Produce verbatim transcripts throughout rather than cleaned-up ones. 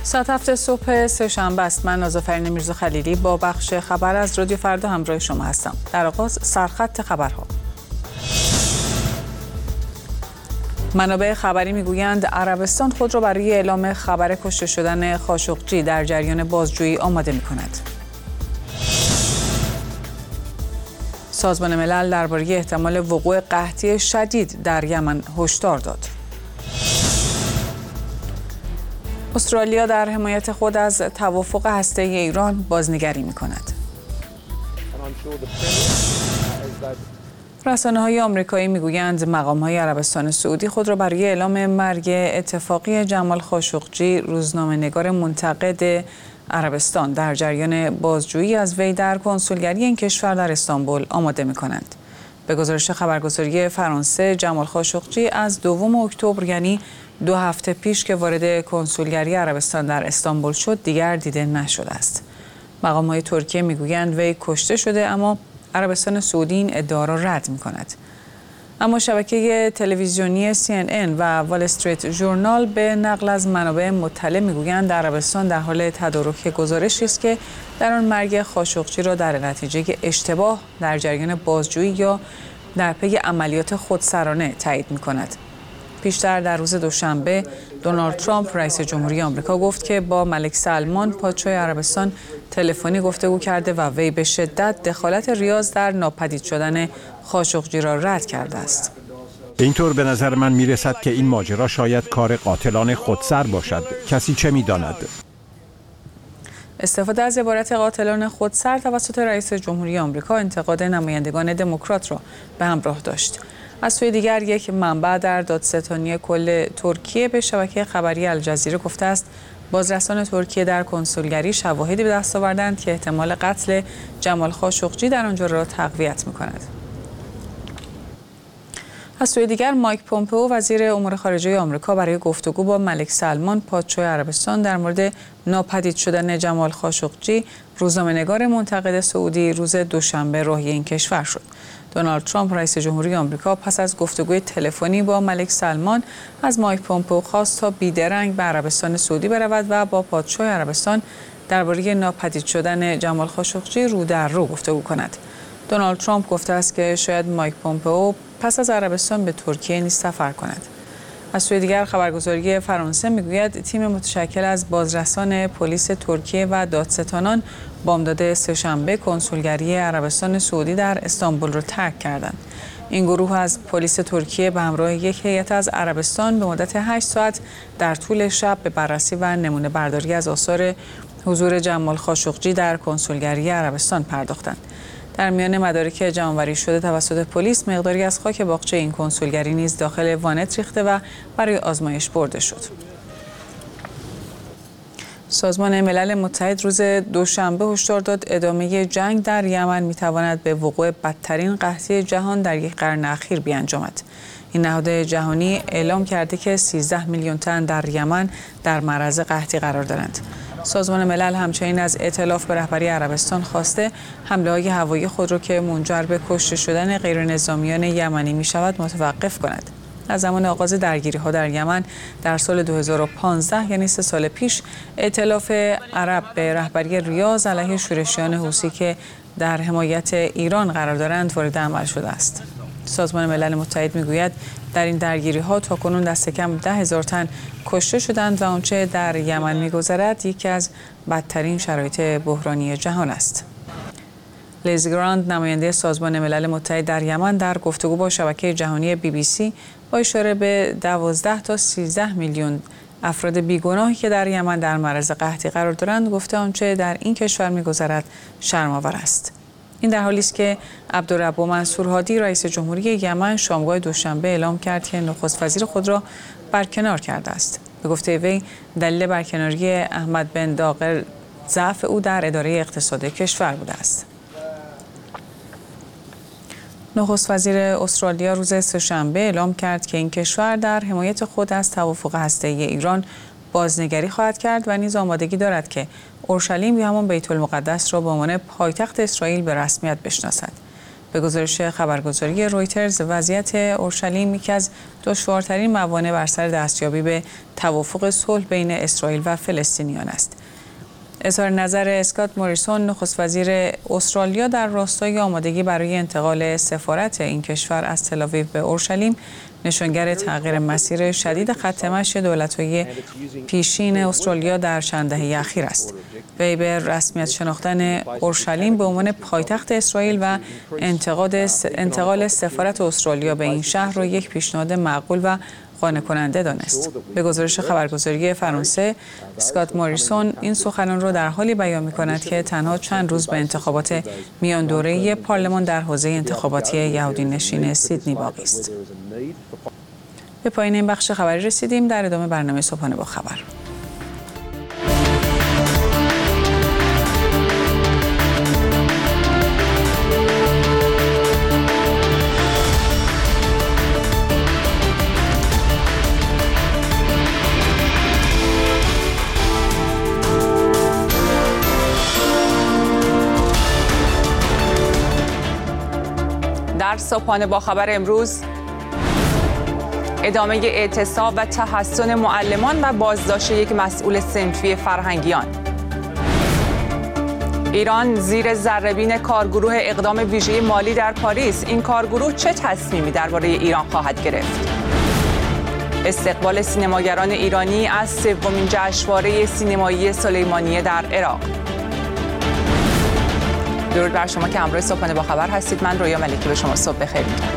ساعت هفت صبح سه‌شنبه است. من نازافرین میرزا خلیلی با بخش خبر از رادیو فردا همراه شما هستم. در آغاز سرخط خبرها. منابع خبری میگویند عربستان خود را برای اعلام خبر کشته شدن خاشقجی در جریان بازجویی آماده می‌کند. سازمان ملل درباره احتمال وقوع قحطی شدید در یمن هشدار داد. استرالیا در حمایت خود از توافق هسته‌ای ایران بازنگری می‌کند. رسانه‌های آمریکایی می‌گویند مقام‌های عربستان سعودی خود را برای اعلام مرگ اتفاقی جمال خاشقجی، روزنامه‌نگار منتقد عربستان، در جریان بازجویی از وی در کنسولگری این کشور در استانبول آماده می‌کنند. به گزارش خبرگزاری فرانسه، جمال خاشقجی از دوم اکتبر، یعنی دو هفته پیش که وارد کنسولگری عربستان در استانبول شد، دیگر دیده نشده است. مقام‌های ترکیه می‌گویند وی کشته شده، اما عربستان سعودی این ادعا را رد می‌کند. اما شبکه تلویزیونی سی ان ان و وال استریت ژورنال به نقل از منابع مطلع می‌گویند عربستان در حال تدارک گزارشی است که در آن مرگ خاشقجی را در نتیجه اشتباه در جریان بازجویی یا در پی عملیات خودسرانه تایید می‌کند. پیشتر در روز دوشنبه دونالد ترامپ رئیس جمهوری آمریکا گفت که با ملک سلمان پادشاه عربستان تلفنی گفتگو کرده و وی به شدت دخالت ریاض در ناپدید شدن خاشقجی را رد کرده است. اینطور به نظر من میرسد که این ماجرا شاید کار قاتلان خودسر باشد. کسی چه میداند؟ استفاده از عبارت قاتلان خودسر توسط رئیس جمهوری آمریکا انتقاد نمایندگان دموکرات را به همراه داشت. از سوی دیگر یک منبع در دادستانی کل ترکیه به شبکه خبری الجزیره گفته است بازرسان ترکیه در کنسولگری شواهدی به دست آوردند که احتمال قتل جمال خاشقجی در آنجا را تقویت می‌کند. از سوی دیگر مایک پومپئو وزیر امور خارجه آمریکا برای گفتگو با ملک سلمان پادشاه عربستان در مورد ناپدید شدن جمال خاشقجی، روزنامه‌نگار منتقد سعودی، روز دوشنبه راهی این کشور شد. دونالد ترامپ رئیس جمهوری آمریکا پس از گفتگوی تلفنی با ملک سلمان از مایک پومپئو خواست تا بیدرنگ به عربستان سعودی برود و با پادشاه عربستان درباره ناپدید شدن جمال خاشقجی رو در رو گفتگو کند. دونالد ترامپ گفته است که شاید مایک پومپئو پس از عربستان به ترکیه نیز سفر کند. از سوی دیگر خبرگزاری فرانسه میگوید تیم متشکل از بازرسان پلیس ترکیه و دادستانان بامداد سه‌شنبه کنسولگری عربستان سعودی در استانبول را ترک کردند. این گروه از پلیس ترکیه به همراه یک هیئت از عربستان به مدت هشت ساعت در طول شب به بررسی و نمونه برداری از آثار حضور جمال خاشقجی در کنسولگری عربستان پرداختند. در میان مدارک جمع‌آوری شده توسط پلیس مقداری از خاک باغچه این کنسولگری نیز داخل وانت ریخته و برای آزمایش برده شد. سازمان ملل متحد روز دوشنبه هشدار داد ادامه جنگ در یمن می‌تواند به وقوع بدترین قحطی جهان در یک قرن اخیر بیانجامد. این نهاد جهانی اعلام کرده که سیزده میلیون تن در یمن در معرض قحطی قرار دارند. سازمان ملل همچنین از ائتلاف به رهبری عربستان خواسته حمله‌های هوایی خود را که منجر به کشته شدن غیرنظامیان یمنی می‌شود متوقف کند. از زمان آغاز درگیری‌ها در یمن در سال دو هزار و پانزده، یعنی سه سال پیش، ائتلاف عرب به رهبری ریاض علیه شورشیان حوثی که در حمایت ایران قرار دارند وارد عمل شده است. سازمان ملل متحد میگوید در این درگیری‌ها تاکنون دست کم ده هزار تن کشته شدند و آنچه در یمن می‌گذرد یکی از بدترین شرایط بحرانی جهان است. لیزی گراند، نماینده سازمان ملل متحد در یمن، در گفتگو با شبکه جهانی بی بی سی با اشاره به دوازده تا سیزده میلیون افراد بیگناهی که در یمن در معرض قحطی قرار دارند گفته آنچه در این کشور می‌گذرد شرم‌آور است. این در حالی است که عبدالرب منصور هادی رئیس جمهوری یمن شامگاه دوشنبه اعلام کرد که نخست وزیر خود را برکنار کرده است. به گفته وی دلیل برکناری احمد بن داغر ضعف او در اداره اقتصاد کشور بوده است. نخست وزیر استرالیا روز سه‌شنبه اعلام کرد که این کشور در حمایت خود از توافق هسته‌ای ایران بازنگری خواهد کرد و نیز آمادگی دارد که اورشلیم یا همان بیت المقدس را به عنوان پایتخت اسرائیل به رسمیت بشناسد. به گزارش خبرگزاری رویترز، وضعیت اورشلیم یکی از دشوارترین موانع بر سر دستیابی به توافق صلح بین اسرائیل و فلسطینیان است. اظهار نظر اسکات موریسون، نخست وزیر استرالیا، در راستای آمادگی برای انتقال سفارت این کشور از تل‌آویو به اورشلیم نشانگر تغییر مسیر شدید خط مشی دولت‌های پیشین استرالیا در چند دهه اخیر است. وی به رسمیت شناختن اورشلیم به عنوان پایتخت اسرائیل و انتقاد انتقال سفارت استرالیا به این شهر را یک پیشنهاد معقول و قانع کننده دانست. به گزارش خبرگزاری فرانسه، اسکات موریسون این سخنان را در حالی بیان می‌کند که تنها چند روز به انتخابات میان دوره‌ای پارلمان در حوزه انتخاباتی یهودی نشین سیدنی باقی است. به پایان این بخش خبری رسیدیم. در ادامه برنامه صبحانه با خبر. در صبحانه با خبر امروز، ادامه اعتصاب و تحسن معلمان و بازداشت یک مسئول صنفی فرهنگیان. ایران زیر ذره‌بین کارگروه اقدام ویژه مالی در پاریس. این کارگروه چه تصمیمی درباره ایران خواهد گرفت؟ استقبال سینماگران ایرانی از سومین جشنواره سینمایی سلیمانیه در عراق. درود بر شما که همراه صبحانه با خبر هستید. من رویا ملکی به شما صبح بخیر میگم.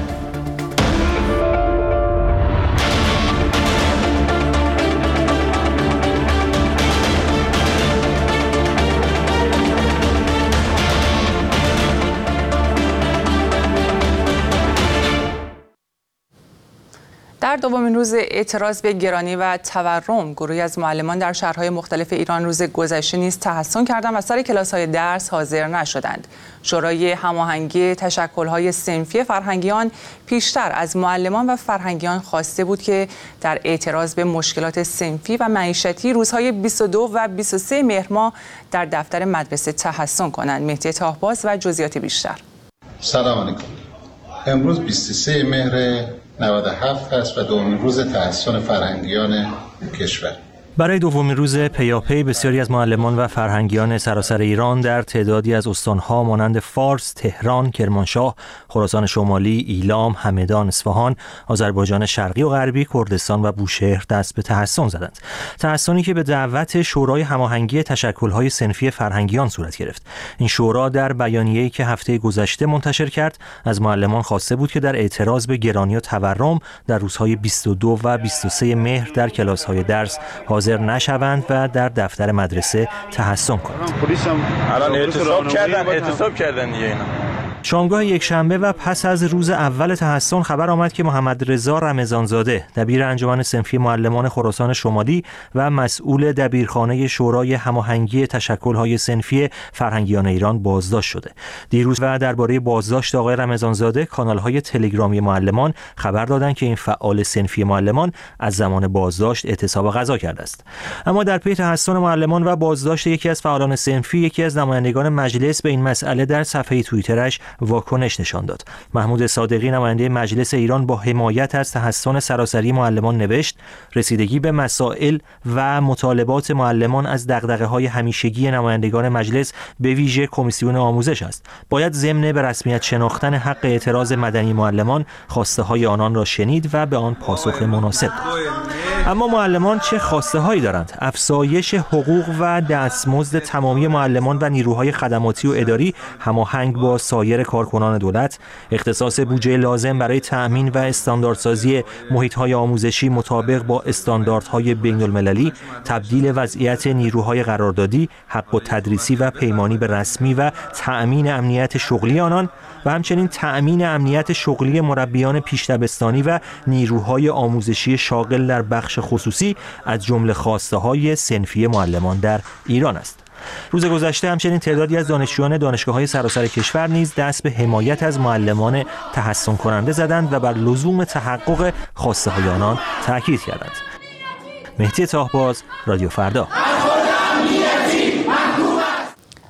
در دومین روز اعتراض به گرانی و تورم، گروهی از معلمان در شهرهای مختلف ایران روز گذشته نیز تحسن کردند و سر کلاس‌های درس حاضر نشدند. شورای هماهنگی تشکل‌های صنفی فرهنگیان پیشتر از معلمان و فرهنگیان خواسته بود که در اعتراض به مشکلات صنفی و معیشتی روزهای بیست و دو و بیست و سه مهر ماه در دفتر مدرسه تحسن کنند. مهدی طاهباز و جزئیات بیشتر. سلام علیکم. امروز بیست و سه مهر نود و هفت است و دومین روز تحسن فرهنگیان کشور. برای دومین روز پیاپی بسیاری از معلمان و فرهنگیان سراسر ایران در تعدادی از استان‌ها مانند فارس، تهران، کرمانشاه، خراسان شمالی، ایلام، همدان، اصفهان، آذربایجان شرقی و غربی، کردستان و بوشهر دست به تحسن زدند. تحسنی که به دعوت شورای هماهنگی تشکل‌های صنفی فرهنگیان صورت گرفت. این شورا در بیانیه‌ای که هفته گذشته منتشر کرد، از معلمان خواسته بود که در اعتراض به گرانی و تورم در روزهای بیست و دو و بیست و سه مهر در کلاس‌های درس حاضر نشوند و در دفتر مدرسه تحسن کنند. الان اعتصاب کردن اعتصاب کردن دیگه اینا. شامگاه یکشنبه و پس از روز اول تحسن خبر آمد که محمد رضا رمضانزاده، دبیر انجمن صنفی معلمان خراسان شمالی و مسئول دبیرخانه شورای هماهنگی تشکل‌های صنفی فرهنگیان ایران بازداشت شده. دیروز و درباره بازداشت آقای رمضانزاده کانال‌های تلگرامی معلمان خبر دادند که این فعال صنفی معلمان از زمان بازداشت اعتصاب غذا کرده است. اما در پی تحسن معلمان و بازداشت یکی از فعالان صنفی، یکی از نمایندگان مجلس به این مسئله در صفحه توییترش واکنش نشان داد. محمود صادقی، نماینده مجلس ایران، با حمایت از تحسن سراسری معلمان نوشت: رسیدگی به مسائل و مطالبات معلمان از دغدغه‌های همیشگی نمایندگان مجلس به ویژه کمیسیون آموزش است. باید ضمن به رسمیت شناختن حق اعتراض مدنی معلمان خواسته‌های آنان را شنید و به آن پاسخ مناسب داد. اما معلمان چه خواسته‌هایی دارند؟ افزایش حقوق و دستمزد تمامی معلمان و نیروهای خدماتی و اداری هماهنگ با سایر کارکنان دولت، اختصاص بودجه لازم برای تأمین و استانداردسازی محیط‌های آموزشی مطابق با استانداردهای بین‌المللی، تبدیل وضعیت نیروهای قراردادی، حق و تدریسی و پیمانی به رسمی و تأمین امنیت شغلی آنان و همچنین تأمین امنیت شغلی مربیان پیش‌دبستانی و نیروهای آموزشی شاغل در بخش خصوصی از جمله خواسته‌های صنفی معلمان در ایران است. روز گذشته همچنین تعدادی از دانشجویان دانشگاه‌های سراسر کشور نیز دست به حمایت از معلمان تحسن کننده زدند و بر لزوم تحقق خواسته‌های آنان تاکید کردند. مهدی طاهباز، رادیو فردا.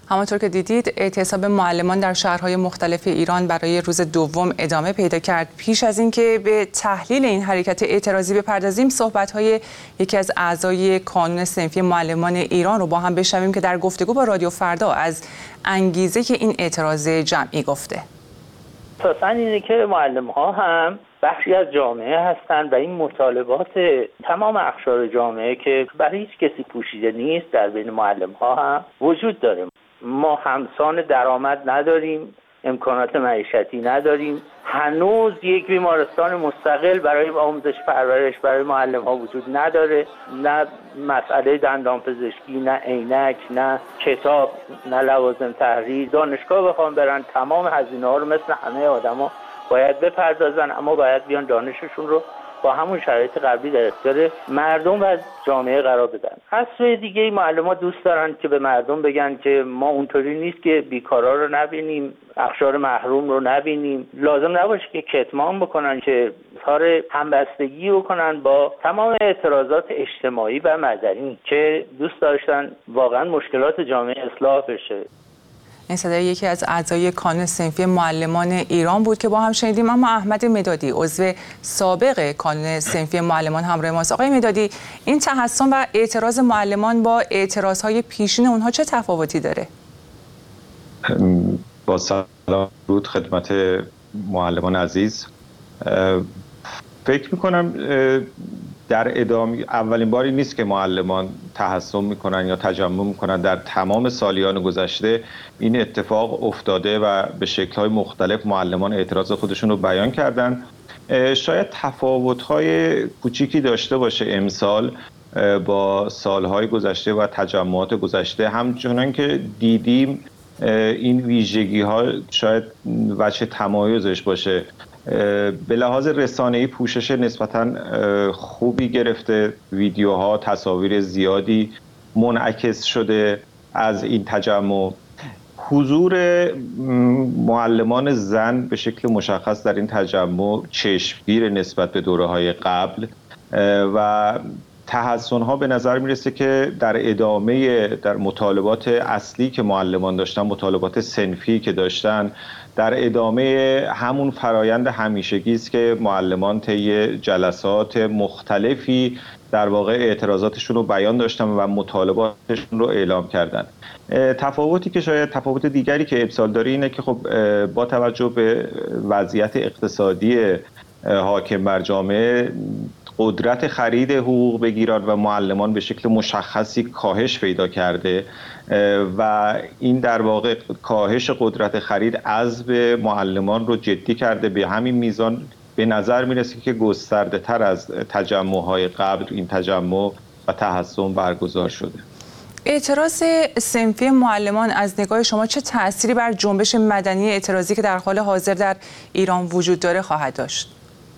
همانطور که دیدید اعتصاب معلمان در شهرهای مختلف ایران برای روز دوم ادامه پیدا کرد. پیش از اینکه به تحلیل این حرکت اعتراضی بپردازیم، صحبت‌های یکی از اعضای کانون صنفی معلمان ایران رو با هم بشنویم که در گفتگو با رادیو فردا از انگیزه که این اعتراض جمعی گفته. اساساً اینه که معلم‌ها هم بخشی از جامعه هستند و این مطالبات تمام اقشار جامعه که برای هیچ کسی پوشیده نیست در بین معلم‌ها هم وجود داره. ما همسان درآمد نداریم، امکانات معیشتی نداریم، هنوز یک بیمارستان مستقل برای آموزش پرورش برای معلم‌ها وجود نداره، نه مسئله دندان پزشکی، نه عینک، نه کتاب، نه لوازم تحریر. دانشگاه بخوام برن تمام هزینه‌ها رو مثل همه آدما باید بپردازن، اما باید بیان دانششون رو با همون شرایط قبلی در اختیار مردم و جامعه قرار بدن. از سوی دیگه معلم‌ها دوست دارن که به مردم بگن که ما اونطوری نیست که بیکارا رو نبینیم، اقشار محروم رو نبینیم. لازم نباشه که کتمان بکنن، که اظهار همبستگی بکنن با تمام اعتراضات اجتماعی و مدنی که دوست داشتن واقعا مشکلات جامعه اصلاح بشه. این صدای یکی از اعضای کانون صنفی معلمان ایران بود که با هم شنیدیم. اما احمد مدادی، عضو سابق کانون صنفی معلمان همراه ماست. آقای مدادی، این تحسن و اعتراض معلمان با اعتراضهای پیشین اونها چه تفاوتی داره؟ با سلام درود خدمت معلمان عزیز. فکر میکنم در ادامه اولین باری نیست که معلمان تحسن میکنن یا تجمع میکنن. در تمام سالیان گذشته این اتفاق افتاده و به شکل‌های مختلف معلمان اعتراض خودشون رو بیان کردن. شاید تفاوت‌های کوچیکی داشته باشه امسال با سالهای گذشته و تجمعات گذشته، همچنان که دیدیم این ویژگی‌ها شاید وجه تمایزش باشه. به لحاظ رسانه‌ای پوشش نسبتاً خوبی گرفته، ویدیوها، تصاویر زیادی منعکس شده از این تجمع. حضور معلمان زن به شکل مشخص در این تجمع چشمگیر نسبت به دوره‌های قبل و تحسن‌ها به نظر میرسه که در ادامه در مطالبات اصلی که معلمان داشتن، مطالبات صنفی که داشتن، در ادامه همون فرایند همیشگی است که معلمان طی جلسات مختلفی در واقع اعتراضاتشون رو بیان داشتن و مطالباتشون رو اعلام کردن. تفاوتی که شاید تفاوت دیگری که امسال داره اینه که خب با توجه به وضعیت اقتصادی حاکم بر جامعه، قدرت خرید حقوق بگیران و معلمان به شکل مشخصی کاهش پیدا کرده و این در واقع کاهش قدرت خرید عزم معلمان رو جدی کرده. به همین میزان به نظر میرسه که گسترده تر از تجمع‌های قبل این تجمع و تحسن برگزار شده. اعتراض صنفی معلمان از نگاه شما چه تأثیری بر جنبش مدنی اعتراضی که در حال حاضر در ایران وجود داره خواهد داشت؟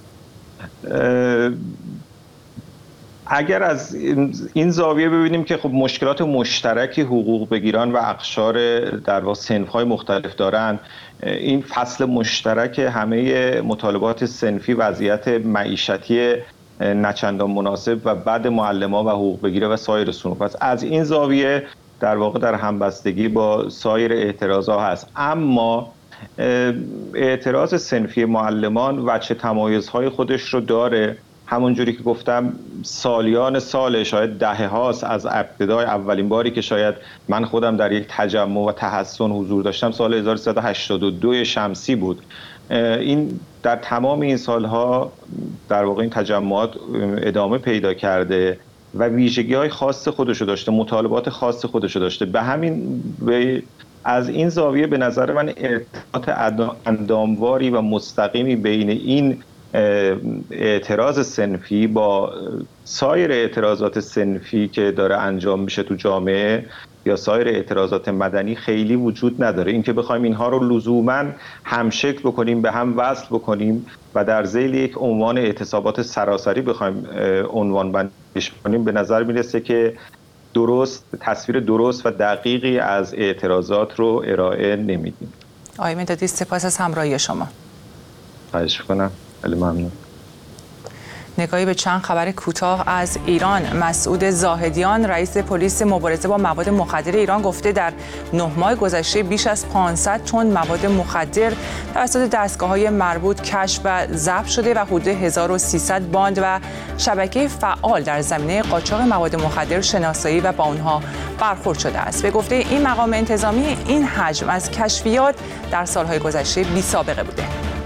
اگر از این زاویه ببینیم که خب مشکلات مشترکی حقوق بگیران و اقشار در واقع صنف‌های مختلف دارن، این فصل مشترک همه مطالبات صنفی وضعیت معیشتی نچندان مناسب و بد معلمان و حقوق بگیره و سایر صنوف است. از این زاویه در واقع در همبستگی با سایر اعتراضها هست. اما اعتراض صنفی معلمان وجه تمایزهای خودش رو داره. همونجوری که گفتم سالیان سال، شاید دهه هاست از ابتدای اولین باری که شاید من خودم در یک تجمع و تحسن حضور داشتم سال هزار و سیصد و هشتاد و دو شمسی بود. این در تمام این سالها در واقع این تجمعات ادامه پیدا کرده و ویژگی‌های خاص خودشو داشته، مطالبات خاص خودشو داشته. به همین به از این زاویه به نظر من ارتباط اندامواری و مستقیمی بین این اعتراض صنفی با سایر اعتراضات صنفی که داره انجام میشه تو جامعه یا سایر اعتراضات مدنی خیلی وجود نداره. اینکه بخوایم اینها رو لزوماً همشکل بکنیم، به هم وصل بکنیم و در ذیل یک عنوان اعتصابات سراسری بخوایم عنوان بندیش کنیم، به نظر میرسه که درست تصویر درست و دقیقی از اعتراضات رو ارائه نمیدیم. آقای مدادی، سپاس از همراهی شما. خواهش می‌کنم. خیلی ممنون. نگاهی به چند خبر کوتاه از ایران. مسعود زاهدیان رئیس پلیس مبارزه با مواد مخدر ایران گفته در نه ماه گذشته بیش از پانصد تن مواد مخدر توسط دستگاه‌های مربوط کشف و ضبط شده و حدود هزار و سیصد باند و شبکه فعال در زمینه قاچاق مواد مخدر شناسایی و با آنها برخورد شده است. به گفته این مقام انتظامی این حجم از کشفیات در سالهای گذشته بی‌سابقه بوده.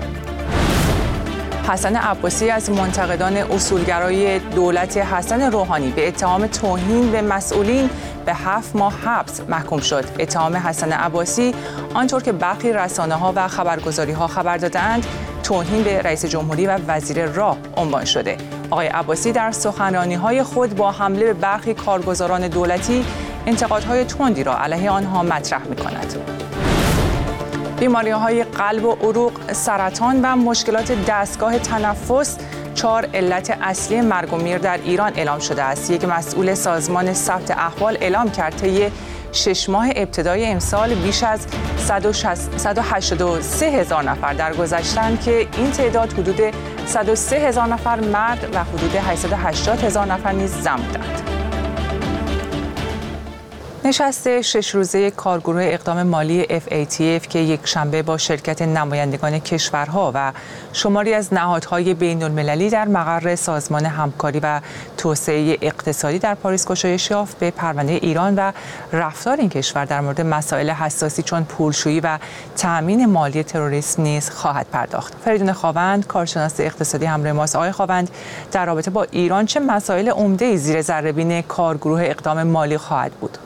حسن عباسی از منتقدان اصولگرای دولت حسن روحانی به اتهام توهین به مسئولین به هفت ماه حبس محکوم شد. اتهام حسن عباسی آنطور که برخی رسانه‌ها و خبرگزاری‌ها خبر دادند توهین به رئیس جمهوری و وزیر راه عنوان شده. آقای عباسی در سخنرانی‌های خود با حمله به برخی کارگزاران دولتی انتقادهای تندی را علیه آنها مطرح می‌کند. بیماری‌های قلب و عروق، سرطان و مشکلات دستگاه تنفس چهار علت اصلی مرگ و میر در ایران اعلام شده است. یک مسئول سازمان ثبت احوال اعلام کرد طی شش ماه ابتدای امسال بیش از صد و هشتاد و سه هزار نفر درگذشتند که این تعداد حدود صد و سه هزار نفر مرد و حدود هشتصد و هشتاد هزار نفر نیز زن بودند. نشست شش روزه کارگروه اقدام مالی اف ای تی اف که یک شنبه با شرکت نمایندگان کشورها و شماری از نهادهای بین‌المللی در مقر سازمان همکاری و توسعه اقتصادی در پاریس گشایش یافت، به پرونده ایران و رفتار این کشور در مورد مسائل حساسی چون پولشویی و تأمین مالی تروریسم نیز خواهد پرداخت. فریدون خاوند، کارشناس اقتصادی همراه ماست. آقای خاوند، در رابطه با ایران چه مسائل عمده‌ای زیر ذره‌بین کارگروه اقدام مالی خواهد بود؟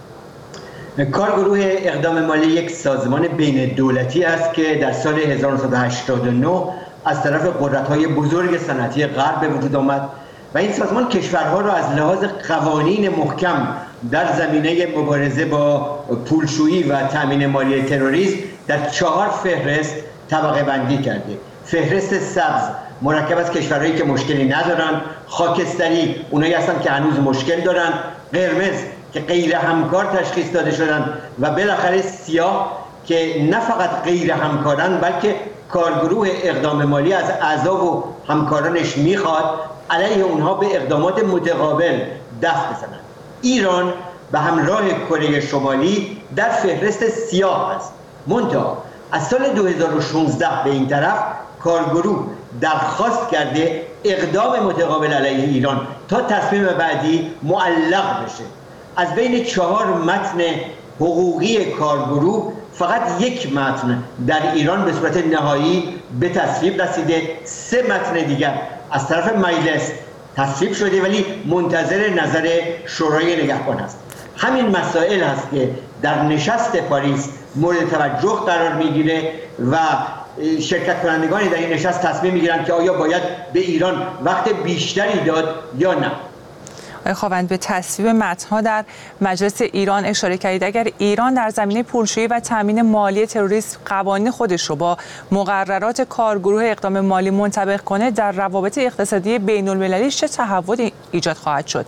کارگروه اقدام مالی یک سازمان بین دولتی است که در سال هزار و نهصد و هشتاد و نه از طرف قدرت‌های بزرگ صنعتی غرب به وجود آمد و این سازمان کشورها را از لحاظ قوانین محکم در زمینه مبارزه با پولشویی و تامین مالی تروریسم در چهار فهرست طبقه بندی کرده. فهرست سبز مرکب از کشورهایی که مشکلی ندارند، خاکستری اونایی هستند که هنوز مشکل دارند، قرمز که غیر همکار تشخیص داده شدند و بالاخره سیاه که نه فقط غیر همکارند بلکه کارگروه اقدام مالی از اعضا و همکارانش میخواد علیه اونها به اقدامات متقابل دست بزنند. ایران به همراه کره شمالی در فهرست سیاه است. منتها از سال دو هزار و شانزده به این طرف کارگروه درخواست کرده اقدام متقابل علیه ایران تا تصمیم بعدی معلق بشه. از بین چهار متن حقوقی کارگروه فقط یک متن در ایران به صورت نهایی به تصویب رسیده، سه متن دیگر از طرف مجلس تصویب شده ولی منتظر نظر شورای نگهبان است. همین مسائل هست که در نشست پاریس مورد توجه قرار میگیره و شرکت کنندگانی در این نشست تصمیم میگیرند که آیا باید به ایران وقت بیشتری داد یا نه. آقای خاوند، به تصویب متن‌ها در مجلس ایران اشاره کردید. اگر ایران در زمینه پولشویی و تامین مالی تروریسم قوانین خودش رو با مقررات کارگروه اقدام مالی منطبق کنه، در روابط اقتصادی بین‌المللی چه تحولی ایجاد خواهد شد؟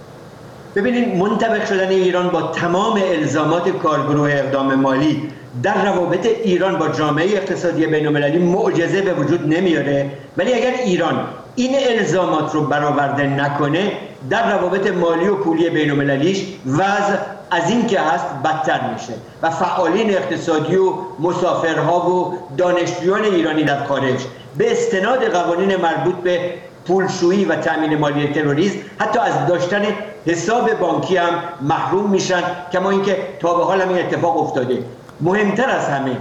ببینید، منطبق شدن ایران با تمام الزامات کارگروه اقدام مالی در روابط ایران با جامعه اقتصادی بین‌المللی معجزه به وجود نمیاره، ولی اگر ایران این الزامات رو برآورده نکنه در روابط مالی و پولی بین‌المللیش وضع از این که هست بدتر میشه و فعالین اقتصادی و مسافرها و دانشجویان ایرانی در خارج به استناد قوانین مربوط به پولشویی و تامین مالی تروریسم حتی از داشتن حساب بانکی هم محروم میشن، کما اینکه تا به حال هم این اتفاق افتاده. مهمتر از همه،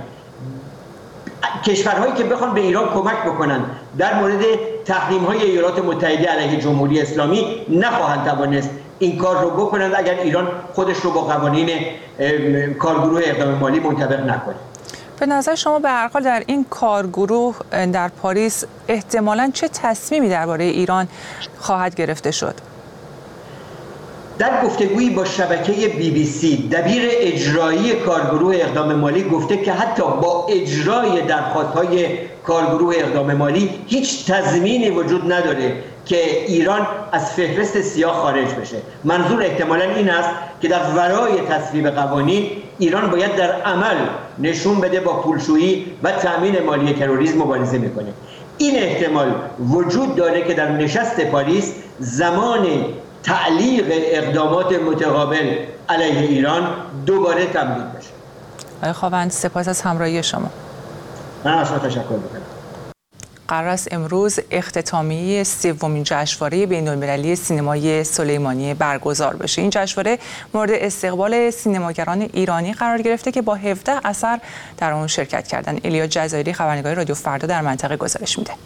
کشورهایی که بخوان به ایران کمک بکنن در مورد تحریم‌های ایالات متحده علیه جمهوری اسلامی نخواهند توانست این کار رو بکنند اگر ایران خودش رو با قوانین کارگروه اقدام مالی منطبق نکنه. به نظر شما به هر حال در این کارگروه در پاریس احتمالاً چه تصمیمی درباره ایران خواهد گرفته شد؟ در گفتگویی با شبکه بی بی سی دبیر اجرایی کارگروه اقدام مالی گفته که حتی با اجرای درخواست‌های کارگروه اقدام مالی هیچ تضمینی وجود نداره که ایران از فهرست سیاه خارج بشه. منظور احتمالاً این است که در ورای تصویب قوانین ایران باید در عمل نشون بده با پولشویی و تامین مالی تروریسم مبارزه میکنه. این احتمال وجود داره که در نشست پاریس زمان تعلیق اقدامات متقابل علیه ایران دوباره تمدید بشه. آقای خاوند سپاس از همراهی شما. من از شما تشکر می‌کنم. قرار است امروز اختتامیه سومین جشنواره بین‌المللی سینمای سلیمانی برگزار بشه. این جشنواره مورد استقبال سینماگران ایرانی قرار گرفته که با هفده اثر در آن شرکت کردند. الیا جزایری خبرنگار رادیو فردا در منطقه گزارش میده.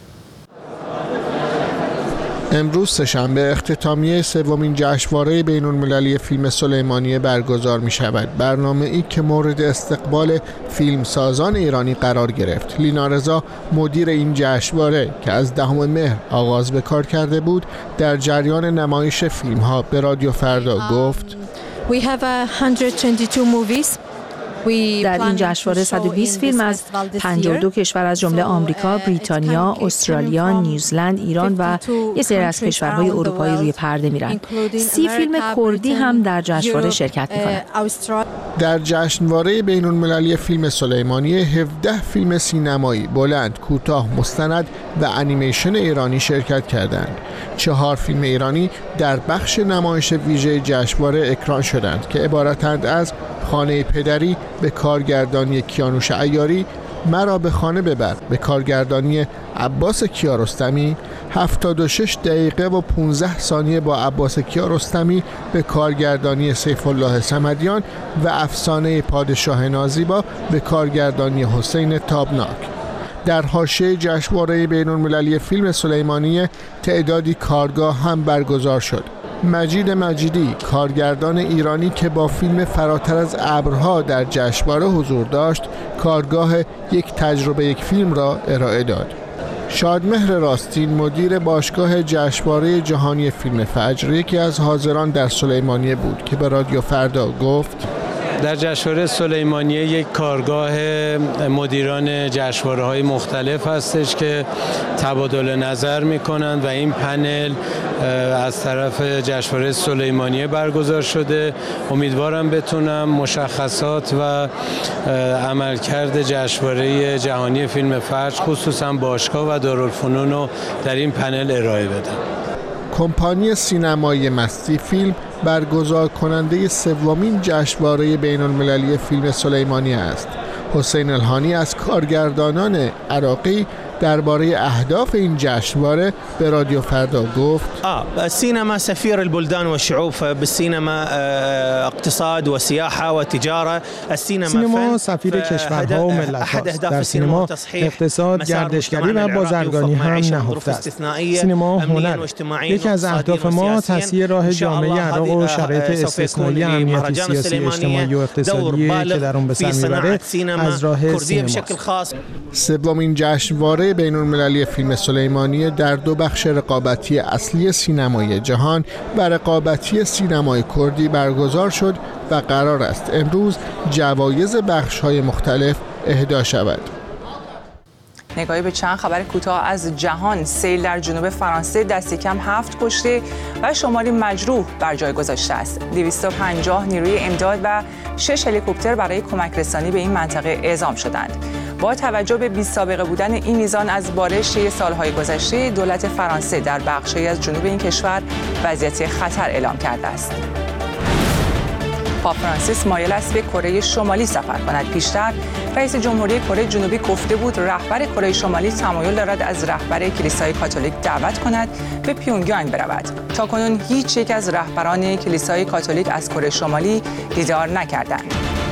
امروز سه‌شنبه اختتامیه سومین جشنواره بین‌المللی فیلم سلیمانی برگزار می شود. برنامه‌ای که مورد استقبال فیلمسازان ایرانی قرار گرفت. لینا رضا مدیر این جشنواره که از دهم مهر آغاز به کار کرده بود، در جریان نمایش فیلم‌ها به رادیو فردا گفت: We have one hundred twenty-two movies. در این جشنواره صد و بیست فیلم از پنجاه و دو کشور از جمله آمریکا، بریتانیا، استرالیا، نیوزلند، ایران و یک سری از کشورهای اروپایی روی پرده میرن. سی فیلم کردی هم در جشنواره شرکت میکنن. در جشنواره بین‌المللی فیلم سلیمانی هفده فیلم سینمایی بلند، کوتاه، مستند و انیمیشن ایرانی شرکت کردند. چهار فیلم ایرانی در بخش نمایش ویژه جشنواره اکران شدند که عبارتند از خانه پدری به کارگردانی کیانوش عیاری، مرا به خانه ببر به کارگردانی عباس کیارستمی، هفتاد و شش دقیقه و پانزده ثانیه با عباس کیارستمی به کارگردانی سیف الله صمدیان و افسانه پادشاه نازیبا به کارگردانی حسین تابناک. در حاشیه جشنواره بین‌المللی فیلم سلیمانی تعدادی کارگاه هم برگزار شد. مجید مجیدی، کارگردان ایرانی که با فیلم فراتر از ابرها در جشنواره حضور داشت، کارگاه یک تجربه یک فیلم را ارائه داد. شادمهر راستین، مدیر باشگاه جشنواره جهانی فیلم فجر، یکی از حاضران در سلیمانیه بود که به رادیو فردا گفت: در جشنواره سلیمانیه یک کارگاه مدیران جشنواره‌های مختلف هستش که تبادل نظر می‌کنند و این پنل از طرف جشنواره سلیمانیه برگزار شده. امیدوارم بتونم مشخصات و عملکرد جشنواره جهانی فیلم فجر خصوصا باشگاه و دارالفنون رو در این پنل ارائه بدم. کمپانی سینمایی مستی فیلم برگزار کننده سومین جشنواره بین‌المللی فیلم سلیمانی است. حسین الهانی از کارگردانان عراقی درباره اهداف این جشنواره به رادیو فردا گفت: السينما سفير البلدان والشعوب، بالسينما اقتصاد و سیاحه و تجاره. سینما سفیر کشورها و ملت‌هاست. در سینما اقتصاد، گردشگری و بازرگانی هم نهفته است. سینما هنر. یکی از اهداف ما تصحیح راه جامعه عراق و شرایط استثنایی امنیتی سیاسی، اجتماعی و اقتصادی که در اون به سر میبره از راه سینما. سومین جشنواره بین‌المللی فیلم سلیمانی در دو بخش رقابتی اصلی سینمای جهان و رقابتی سینمای کردی برگزار شد و قرار است امروز جوایز بخش‌های مختلف اهدا شود. نگاهی به چند خبر کوتاه از جهان. سیل در جنوب فرانسه دست کم هفت کشته و شماری مجروح بر جای گذاشته است. دویست و پنجاه نیروی امداد و شش هلیکوپتر برای کمک رسانی به این منطقه اعزام شدند. با توجه به بی‌سابقه بودن این میزان از بارش سالهای گذشته، دولت فرانسه در بخشی از جنوب این کشور وضعیت خطر اعلام کرده است. پاپ فرانسیس مایل است به کره شمالی سفر کند. پیشتر رئیس جمهوری کره جنوبی گفته بود رهبر کره شمالی تمایل دارد از رهبر کلیسای کاتولیک دعوت کند به پیونگیانگ برود. تاکنون هیچ یک از رهبران کلیسای کاتولیک از کره شمالی دیدار نکردند.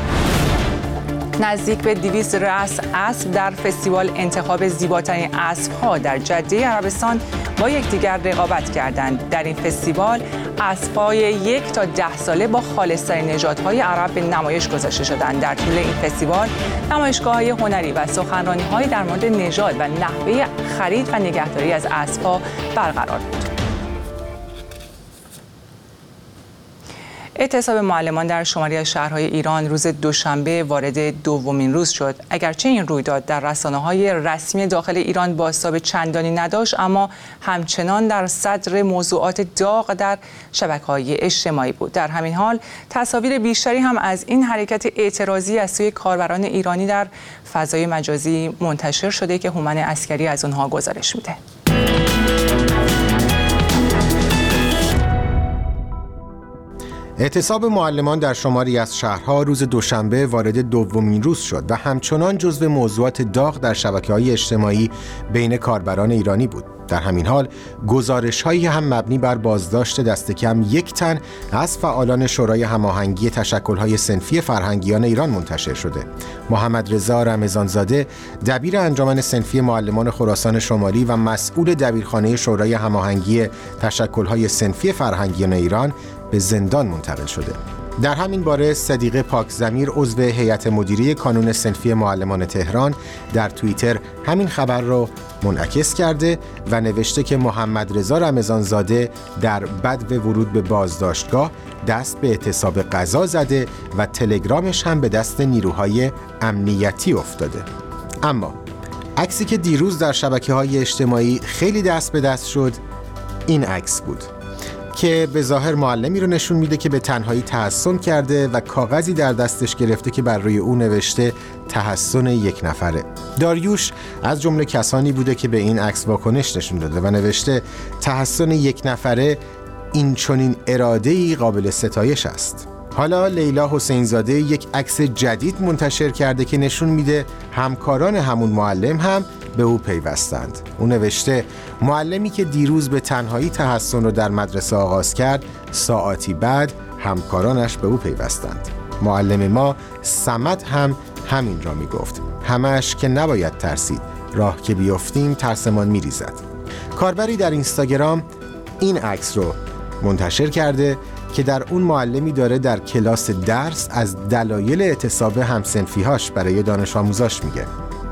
نزدیک به دویست رأس اسب در فستیوال انتخاب زیباترین اسب‌ها در جده عربستان با یکدیگر رقابت کردند. در این فستیوال اسب‌های یک تا ده ساله با خالص‌ترین نژادهای عرب به نمایش گذاشته شدند. در طول این فستیوال نمایشگاه‌های هنری و سخنرانی‌های در مورد نژاد و نحوه خرید و نگهداری از اسب‌ها برقرار بود. اعتصاب معلمان در شماری از شهرهای ایران روز دوشنبه وارد دومین روز شد. اگرچه این رویداد در رسانه‌های رسمی داخل ایران بازتاب چندانی نداشت، اما همچنان در صدر موضوعات داغ در شبکه‌های اجتماعی بود. در همین حال تصاویر بیشتری هم از این حرکت اعتراضی از سوی کاربران ایرانی در فضای مجازی منتشر شده که هومن عسکری از اونها گزارش میده. اعتصاب معلمان در شماری از شهرها روز دوشنبه وارد دومین روز شد و همچنان جزو موضوعات داغ در شبکه‌های اجتماعی بین کاربران ایرانی بود. در همین حال گزارش‌هایی هم مبنی بر بازداشت دست کم یک تن از فعالان شورای هماهنگی تشکل‌های صنفی فرهنگیان ایران منتشر شده. محمد رضا رمضانزاده، دبیر انجمن صنفی معلمان خراسان شمالی و مسئول دبیرخانه شورای هماهنگی تشکل‌های صنفی فرهنگیان ایران، به زندان منتقل شده. در همین باره صدیقه پاکضمیر، عضو هیئت مدیره کانون صنفی معلمان تهران، در توییتر همین خبر را منعکس کرده و نوشته که محمد رضا رمضانزاده در بدو ورود به بازداشتگاه دست به اعتصاب غذا زده و تلگرامش هم به دست نیروهای امنیتی افتاده. اما عکسی که دیروز در شبکه‌های اجتماعی خیلی دست به دست شد، این عکس بود که به ظاهر معلمی رو نشون میده که به تنهایی تحسن کرده و کاغذی در دستش گرفته که بر روی او نوشته تحسن یک نفره. داریوش از جمله کسانی بوده که به این عکس واکنش نشون داده و نوشته تحسن یک نفره این چنین اراده‌ای قابل ستایش است. حالا لیلا حسینزاده یک عکس جدید منتشر کرده که نشون میده همکاران همون معلم هم به او پیوستند. او نوشته معلمی که دیروز به تنهایی تحسن رو در مدرسه آغاز کرد، ساعتی بعد همکارانش به او پیوستند. معلم ما صمد هم همین را میگفت، همش که نباید ترسید، راه که بیفتیم ترسمان میریزد. کاربری در اینستاگرام این عکس رو منتشر کرده که در اون معلمی داره در کلاس درس از دلایل اعتصاب همصنفی‌هاش برای دانش آموزاش میگه.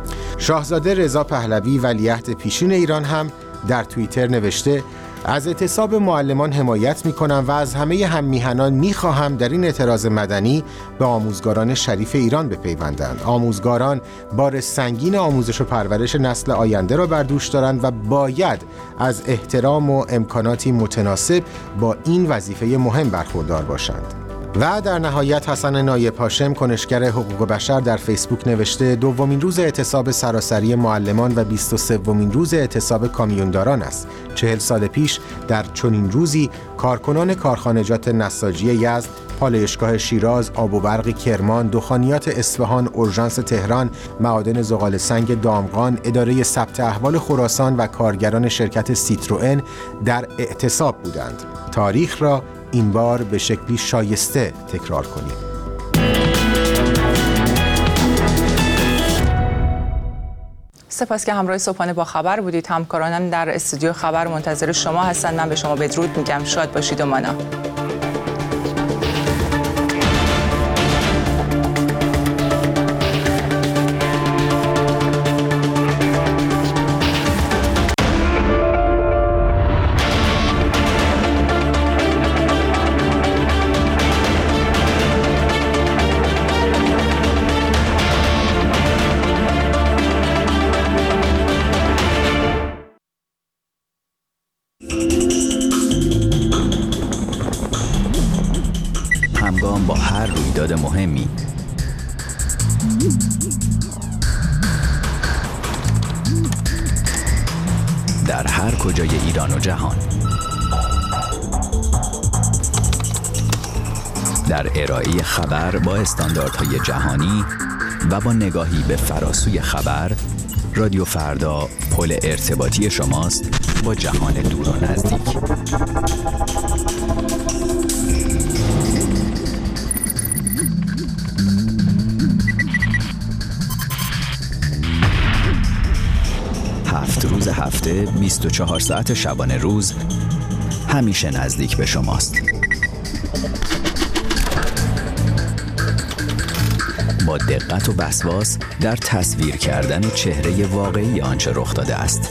شاهزاده رضا پهلوی ولیعهد پیشین ایران هم در توییتر نوشته از اعتصاب معلمان حمایت میکنم و از همه هم میهنان میخواهم در این اعتراض مدنی به آموزگاران شریف ایران بپیوندند. آموزگاران بار سنگین آموزش و پرورش نسل آینده را بر دوش دارند و باید از احترام و امکاناتی متناسب با این وظیفه مهم برخوردار باشند. و در نهایت حسن نایب هاشم، کنشگر حقوق بشر، در فیسبوک نوشته دومین روز اعتصاب سراسری معلمان و بیست و سومین روز اعتصاب کامیونداران است. چهل سال پیش در چنین روزی کارکنان کارخانجات نساجی یزد، پالایشگاه شیراز، آب و برق کرمان، دخانیات اصفهان، اورژانس تهران، معادن زغال سنگ دامغان، اداره ثبت احوال خراسان و کارگران شرکت سیتروئن در اعتصاب بودند. تاریخ را این بار به شکلی شایسته تکرار کنیم. سپاس که همراه صبحانه با خبر بودید. همکارانم در استودیو خبر منتظر شما هستند. من به شما بدرود میگم. شاد باشید و مانا. همگام با هر رویداد مهمی در هر کجای ایران و جهان، در ارائه خبر با استانداردهای جهانی و با نگاهی به فراسوی خبر، رادیو فردا پل ارتباطی شماست با جهان دور و نزدیک. هفت روز هفته، بیست و چهار ساعت شبانه روز، همیشه نزدیک به شماست. با دقت و وسواس در تصویر کردن چهره واقعی آنچه رخ داده است.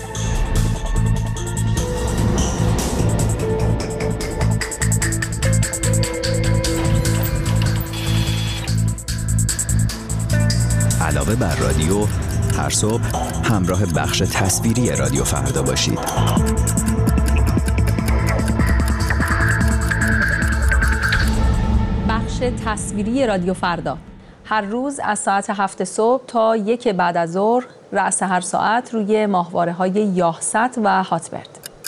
علاوه بر رادیو هر صبح همراه بخش تصویری رادیو فردا باشید. بخش تصویری رادیو فردا هر روز از ساعت هفت صبح تا یک بعد از ظهر رأس هر ساعت روی ماهواره‌های یاهست و هاتبرد.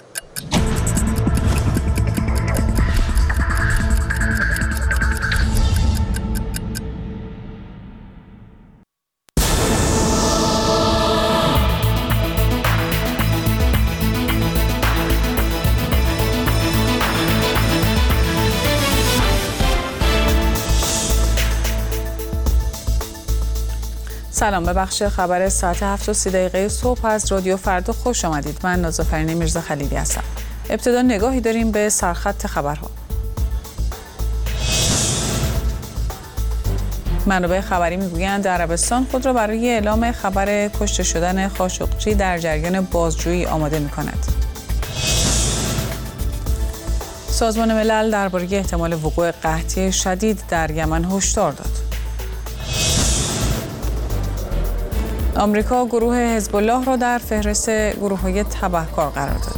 سلام، به بخش خبر ساعت هفت و سی دقیقه صبح از رادیو فردا خوش آمدید. من نازافرین میرزا خلیلی هستم. ابتدا نگاهی داریم به سرخط خبرها. منابع خبری میگویند عربستان خود را برای اعلام خبر کشته شدن خاشقچی در جریان بازجویی آماده می‌کند. سازمان ملل درباره احتمال وقوع قحطی شدید در یمن هشدار داد. آمریکا گروه حزب الله را در فهرست گروه‌های تبهکار قرار داد.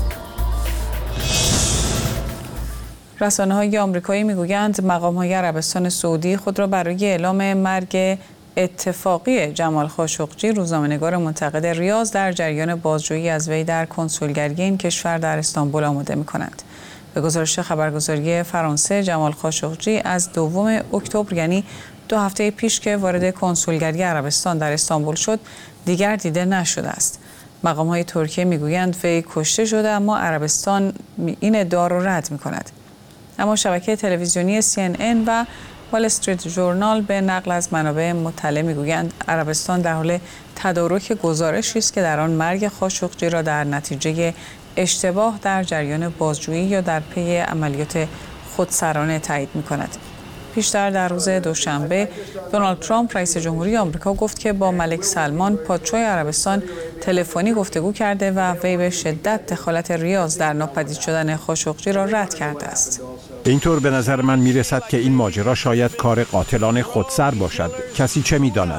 رسانه‌های آمریکایی می‌گویند مقام‌های عربستان سعودی خود را برای اعلام مرگ اتفاقی جمال خاشقچی، روزنامه‌نگار منتقد ریاض، در جریان بازجویی از وی در کنسولگری این کشور در استانبول آماده می‌کنند. به گزارش خبرگزاری فرانسه، جمال خاشقچی از دوم اکتبر، یعنی دو هفته پیش که وارد کنسولگری عربستان در استانبول شد، دیگر دیده نشده است. مقام‌های ترکیه میگویند وی کشته شده، اما عربستان این ادعا را رد می‌کند. اما شبکه تلویزیونی سی ان ان و وال استریت ژورنال به نقل از منابع مطلع میگویند عربستان در حال تدارک گزارشی است که در آن مرگ خاشقچی را در نتیجه اشتباه در جریان بازجویی یا در پی عملیات خودسرانه تایید می‌کند. پیشتر در روز دوشنبه دونالد ترامپ رئیس جمهوری آمریکا گفت که با ملک سلمان پادشاه عربستان تلفنی گفتگو کرده و وی به شدت دخالت ریاض در ناپدید شدن خاشقچی را رد کرده است. اینطور به نظر من میرسد که این ماجرا شاید کار قاتلان خودسر باشد. کسی چه می‌داند؟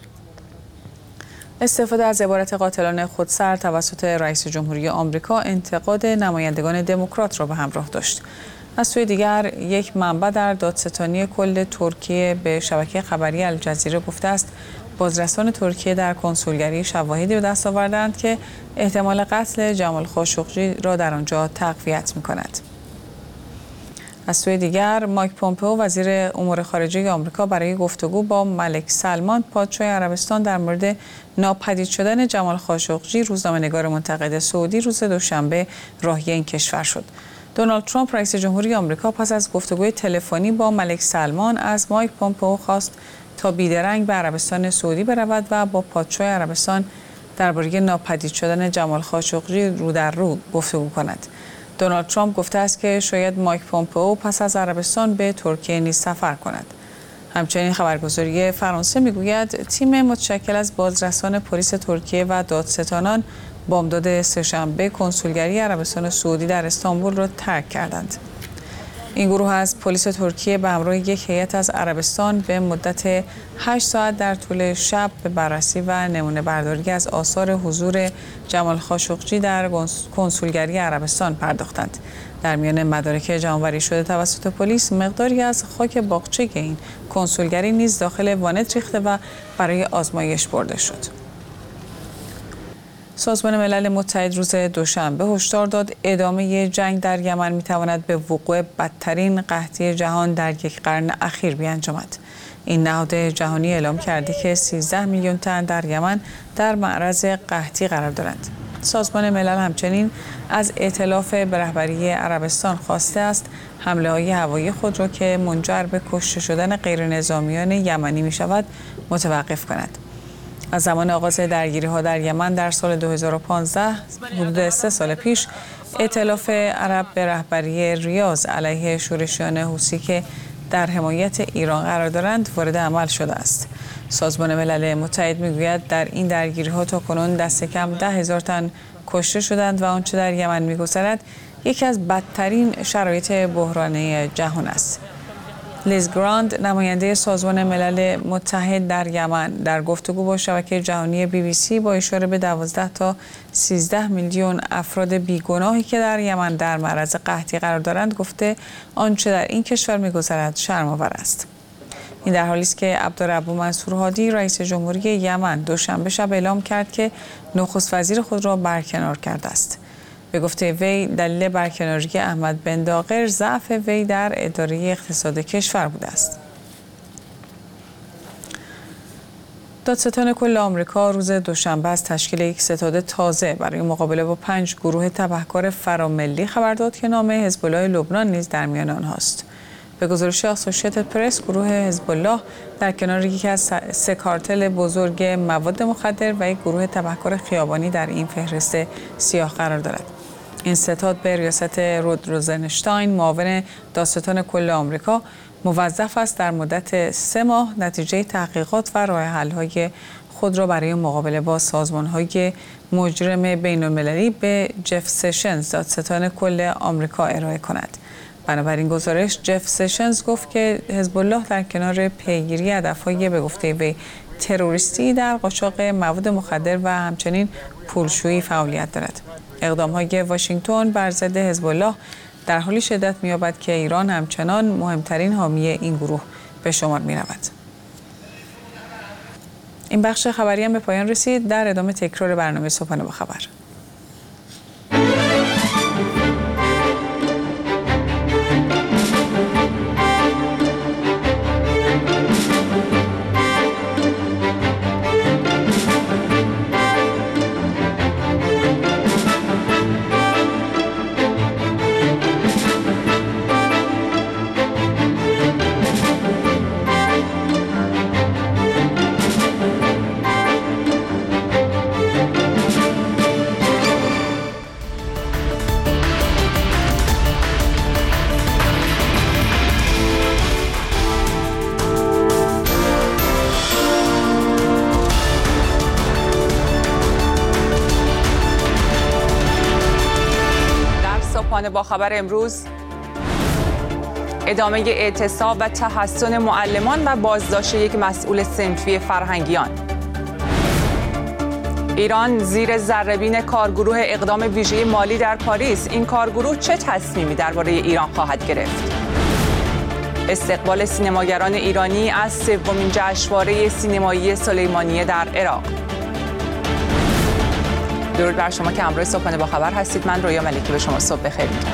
استفاده از عبارت قاتلان خودسر توسط رئیس جمهوری آمریکا انتقاد نمایندگان دموکرات را به همراه داشت. از سوی دیگر یک منبع در دادستانی کل ترکیه به شبکه خبری الجزیره گفته است بازرسان ترکیه در کنسولگری شواهدی به دست آوردند که احتمال قتل جمال خاشقچی را در آنجا تقویت می‌کند. از سوی دیگر مایک پومپئو وزیر امور خارجه آمریکا برای گفتگو با ملک سلمان پادشاه عربستان در مورد ناپدید شدن جمال خاشقچی، روزنامه‌نگار منتقد سعودی، روز دوشنبه راهی این کشور شد. دونالد ترامپ رئیس جمهوری آمریکا پس از گفتگوی تلفنی با ملک سلمان از مایک پومپئو خواست تا بیدرنگ به عربستان سعودی برود و با پادشاه عربستان درباره ناپدید شدن جمال خاشقچی رو در رو گفتگو کند. دونالد ترامپ گفته است که شاید مایک پومپئو پس از عربستان به ترکیه نیز سفر کند. همچنین خبرگزاری فرانسه میگوید تیم متشکل از بازرسان پلیس ترکیه و دادستانان بامداد سه‌شنبه کنسولگری عربستان سعودی در استانبول را ترک کردند. این گروه از پلیس ترکیه به همراه یک هیئت از عربستان به مدت هشت ساعت در طول شب به بررسی و نمونه برداری از آثار حضور جمال خاشقچی در کنسولگری عربستان پرداختند. در میان مدارک جمع‌آوری شده توسط پلیس مقداری از خاک باغچه این کنسولگری نیز داخل وانت ریخته و برای آزمایش برده شد. سازمان ملل متحد روز دوشنبه هشدار داد ادامه جنگ در یمن می‌تواند به وقوع بدترین قحطی جهان در یک قرن اخیر بیانجامد. این نهاد جهانی اعلام کرده که سیزده میلیون تن در یمن در معرض قحطی قرار دارند. سازمان ملل همچنین از ائتلاف به رهبری عربستان خواسته است حمله‌های هوایی خود را که منجر به کشته شدن غیرنظامیان یمنی می‌شود متوقف کند. از زمان آغاز درگیری‌ها در یمن در سال دو هزار و پانزده، حدود سه سال پیش، ائتلاف عرب به رهبری ریاض علیه شورشیان حوثی که در حمایت ایران قرار دارند وارد عمل شده است. سازمان ملل متحد میگوید در این درگیری‌ها تاکنون دست کم ده هزار تن کشته شدند و آنچه در یمن می‌گذرد یکی از بدترین شرایط بحرانی جهان است. لیز گراند نماینده سازمان ملل متحد در یمن در گفتگو با شبکه جهانی بی بی سی با اشاره به دوازده تا سیزده میلیون افراد بیگناهی که در یمن در معرض قحطی قرار دارند گفته آنچه در این کشور می‌گذرد شرم‌آور است. این در حالی است که عبدالرب منصور هادی رئیس جمهوری یمن دوشنبه شب اعلام کرد که نخست وزیر خود را برکنار کرده است. به گفته وی دلیل برکناری احمد بن داغر ضعف وی در اداره اقتصاد کشور بوده است. دادستان کل آمریکا روز دوشنبه از تشکیل یک ستاد تازه برای مقابله با پنج گروه تبهکار فراملی خبر داد که نام حزب الله لبنان نیز در میان آنهاست. به گزارش اسوشییتد پرس گروه حزب الله در کنار یکی از سه کارتل بزرگ مواد مخدر و یک گروه تبهکار خیابانی در این فهرست سیاه قرار دارد. این ستاد به ریاست رود روزنشتاین معاون دادستان کل آمریکا موظف است در مدت سه ماه نتیجه تحقیقات و راه حل‌های خود را برای مقابله با سازمان‌های مجرم بین‌المللی به جف سشنز دادستان کل آمریکا ارائه کند. بنابراین گزارش جف سشنز گفت که حزب الله در کنار پیگیری هدف‌های به گفته وی تروریستی در قاچاق مواد مخدر و همچنین پولشویی فعالیت دارد. اقدام‌های واشنگتن بر ضد حزب الله در حالی شدت می‌یابد که ایران همچنان مهمترین حامی این گروه به شمار می‌رود. این بخش خبری هم به پایان رسید. در ادامه تکرار برنامه صبحانه با خبر. با خبر امروز ادامه اعتصاب و تحسن معلمان و بازداشت یک مسئول صنفی فرهنگیان. ایران زیر ذره‌بین کارگروه اقدام ویژه مالی در پاریس. این کارگروه چه تصمیمی درباره ایران خواهد گرفت؟ استقبال سینماگران ایرانی از سومین جشنواره سینمایی سلیمانیه در عراق. درود بر شما که همراه صبحانه با خبر هستید. من رویا ملکی به شما صبح بخیر میگم.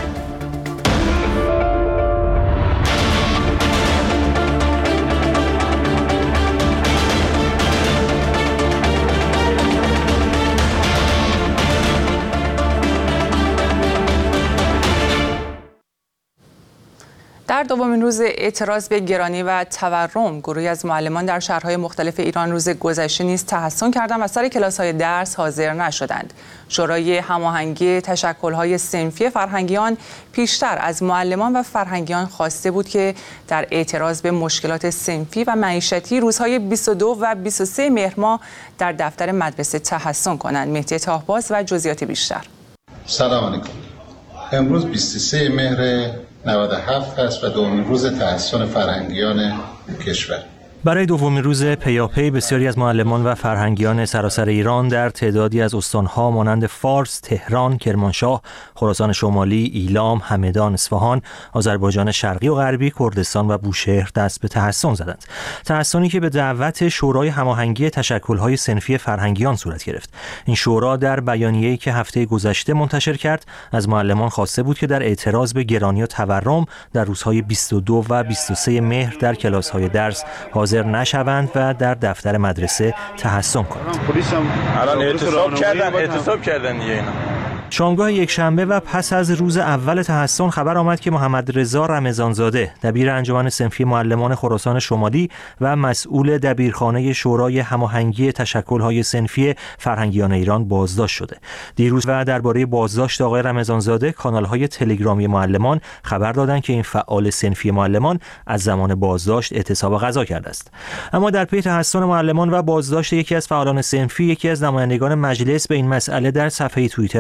در دومین روز اعتراض به گرانی و تورم، گروهی از معلمان در شهرهای مختلف ایران روز گذشته نیز تحسن کردند و سر کلاس‌های درس حاضر نشدند. شورای هماهنگی تشکل‌های صنفی فرهنگیان پیشتر از معلمان و فرهنگیان خواسته بود که در اعتراض به مشکلات صنفی و معیشتی روزهای بیست و دو و بیست و سه مهر ماه در دفتر مدرسه تحسن کنند. مهدی تاهباز و جزئیات بیشتر. سلام علیکم. امروز بیست و سه مهر نود و هفت است و دومین روز تحسن فرهنگیان کشور. برای دومین روز پیاپی بسیاری از معلمان و فرهنگیان سراسر ایران در تعدادی از استانها مانند فارس، تهران، کرمانشاه، خراسان شمالی، ایلام، همدان، اصفهان، آذربایجان شرقی و غربی، کردستان و بوشهر دست به تحسن زدند. تحسنی که به دعوت شورای هماهنگی تشکل‌های صنفی فرهنگیان صورت گرفت. این شورا در بیانیه‌ای که هفته گذشته منتشر کرد از معلمان خواسته بود که در اعتراض به گرانی و تورم در روزهای بیست و دو و بیست و سه مهر در کلاس‌های درس حاضر نشوند و در دفتر مدرسه تحسن کنند. پلیس هم الان اعتصاب کردن اعتصاب کردن دیگه اینا. شامگاه یکشنبه و پس از روز اول تحسن خبر آمد که محمد رضا رمضانزاده دبیر انجمن صنفی معلمان خراسان شمالی و مسئول دبیرخانه شورای هماهنگی تشکل‌های صنفی فرهنگیان ایران بازداشت شده. دیروز و درباره بازداشت آقای رمضانزاده کانال‌های تلگرامی معلمان خبر دادند که این فعال صنفی معلمان از زمان بازداشت اعتصاب غذا کرده است. اما در پی تحسن معلمان و بازداشت یکی از فعالان صنفی، یکی از نمایندگان مجلس به این مسئله در صفحه توییترش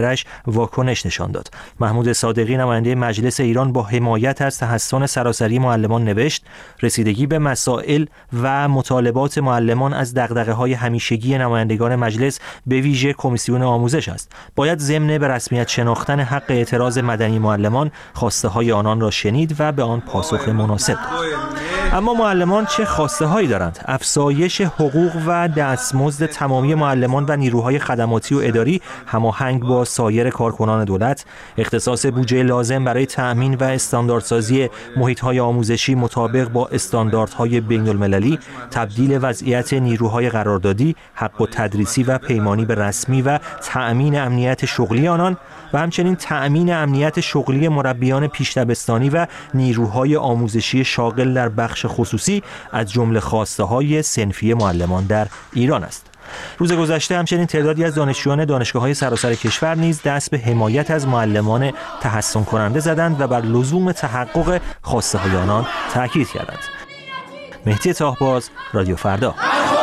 واکنش نشان داد. محمود صادقی نماینده مجلس ایران با حمایت از تحسن سراسری معلمان نوشت: رسیدگی به مسائل و مطالبات معلمان از دغدغه‌های همیشگی نمایندگان مجلس به ویژه کمیسیون آموزش است. باید ضمن به رسمیت شناختن حق اعتراض مدنی معلمان خواسته‌های آنان را شنید و به آن پاسخ مناسب داد. اما معلمان چه خواسته‌هایی دارند؟ افزایش حقوق و دستمزد تمامی معلمان و نیروهای خدماتی و اداری هماهنگ با سایر کارکنان دولت، اختصاص بودجه لازم برای تأمین و استانداردسازی محیط‌های آموزشی مطابق با استانداردهای بین‌المللی، تبدیل وضعیت نیروهای قراردادی، حق و تدریسی و پیمانی به رسمی و تأمین امنیت شغلی آنان و همچنین تأمین امنیت شغلی مربیان پیش‌دبستانی و نیروهای آموزشی شاغل در بخش خصوصی از جمله خواسته‌های صنفی معلمان در ایران است. روز گذشته همچنین تعدادی از دانشجویان دانشگاه‌های سراسر کشور نیز دست به حمایت از معلمان تحسن کننده زدند و بر لزوم تحقق خواسته‌های آنان تاکید کردند. مهدی طاهباز، رادیو فردا.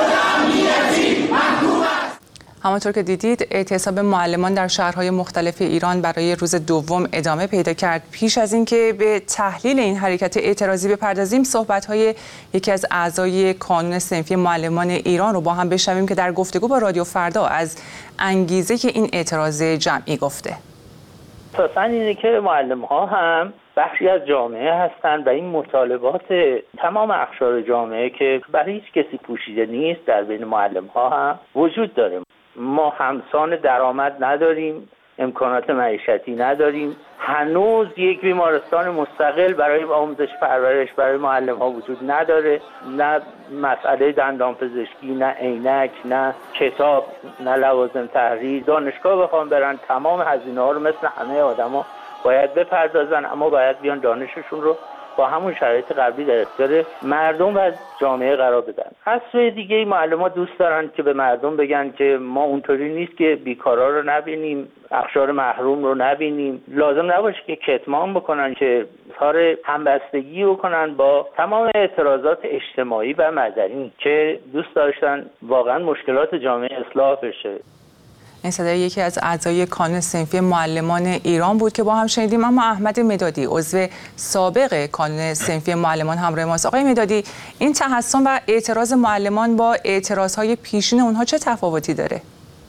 همانطور که دیدید اعتصاب معلمان در شهرهای مختلف ایران برای روز دوم ادامه پیدا کرد. پیش از اینکه به تحلیل این حرکت اعتراضی بپردازیم، صحبت‌های یکی از اعضای کانون صنفی معلمان ایران رو با هم بشنویم که در گفتگو با رادیو فردا از انگیزه که این اعتراض جمعی گفته. اساساً اینه که معلم‌ها هم بخشی از جامعه هستند و این مطالبات تمام اقشار جامعه که برای هیچ کسی پوشیده نیست در بین معلم‌ها هم وجود داره. ما همسان درآمد نداریم، امکانات معیشتی نداریم، هنوز یک بیمارستان مستقل برای آموزش پرورش برای معلم‌ها وجود نداره، نه مسئله دندان پزشکی، نه عینک، نه کتاب، نه لوازم تحریر. دانشگاه بخوام برن تمام هزینه‌ها رو مثل همه آدما باید بپردازن، اما باید بیان دانششون رو با همون شرایط قبلی در اختیار مردم و جامعه قرار بدن. از سوی دیگه معلمان دوست دارن که به مردم بگن که ما اونطوری نیست که بیکارا رو نبینیم، اقشار محروم رو نبینیم. لازم نباشه که کتمان بکنن، که اظهار همبستگی بکنن با تمام اعتراضات اجتماعی و مدنی که دوست داشتن واقعا مشکلات جامعه اصلاح بشه. این صدای یکی از اعضای کانون صنفی معلمان ایران بود که با هم شنیدیم. اما احمد مدادی، عضو سابق کانون صنفی معلمان، همراه ماست. آقای مدادی، این تحسن و اعتراض معلمان با اعتراضهای پیشین اونها چه تفاوتی داره؟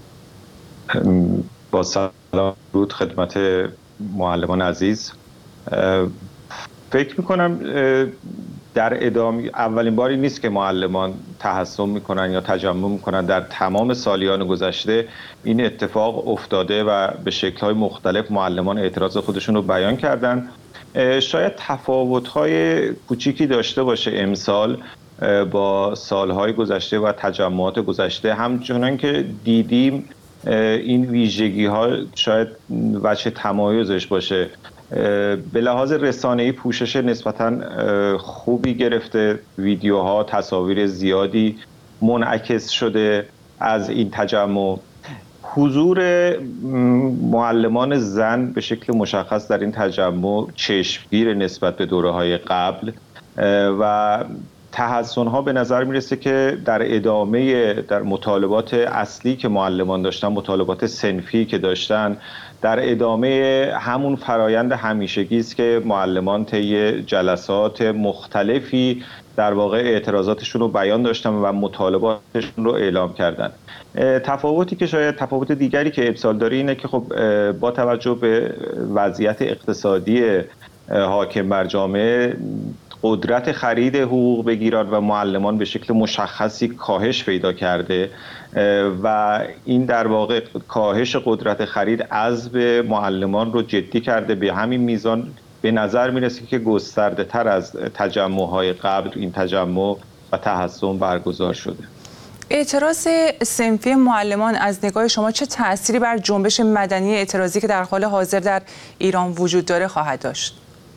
با سلام درود خدمت معلمان عزیز. فکر میکنم در ادامه اولین باری نیست که معلمان تحسن میکنن یا تجمع میکنن. در تمام سالیان گذشته این اتفاق افتاده و به شکل‌های مختلف معلمان اعتراض خودشون رو بیان کردن. شاید تفاوت‌های کوچیکی داشته باشه امسال با سالهای گذشته و تجمعات گذشته. همچنان که دیدیم این ویژگی‌ها شاید وجه تمایزش باشه. به لحاظ رسانه‌ای پوشش نسبتاً خوبی گرفته، ویدیوها، تصاویر زیادی منعکس شده از این تجمع. حضور معلمان زن به شکل مشخص در این تجمع چشمگیر نسبت به دوره‌های قبل و تحسن‌ها به نظر میرسه که در ادامه در مطالبات اصلی که معلمان داشتن، مطالبات صنفی که داشتن، در ادامه همون فرایند همیشگی است که معلمان طی جلسات مختلفی در واقع اعتراضاتشون رو بیان داشتن و مطالباتشون رو اعلام کردن. تفاوتی که شاید تفاوت دیگری که امسال داره اینه که خب با توجه به وضعیت اقتصادی حاکم بر جامعه، قدرت خرید حقوق بگیران و معلمان به شکل مشخصی کاهش پیدا کرده و این در واقع کاهش قدرت خرید عزم معلمان رو جدی کرده. به همین میزان به نظر میرسه که گسترده تر از تجمع‌های قبل این تجمع و تحسن برگزار شده. اعتراض صنفی معلمان از نگاه شما چه تأثیری بر جنبش مدنی اعتراضی که در حال حاضر در ایران وجود داره خواهد داشت؟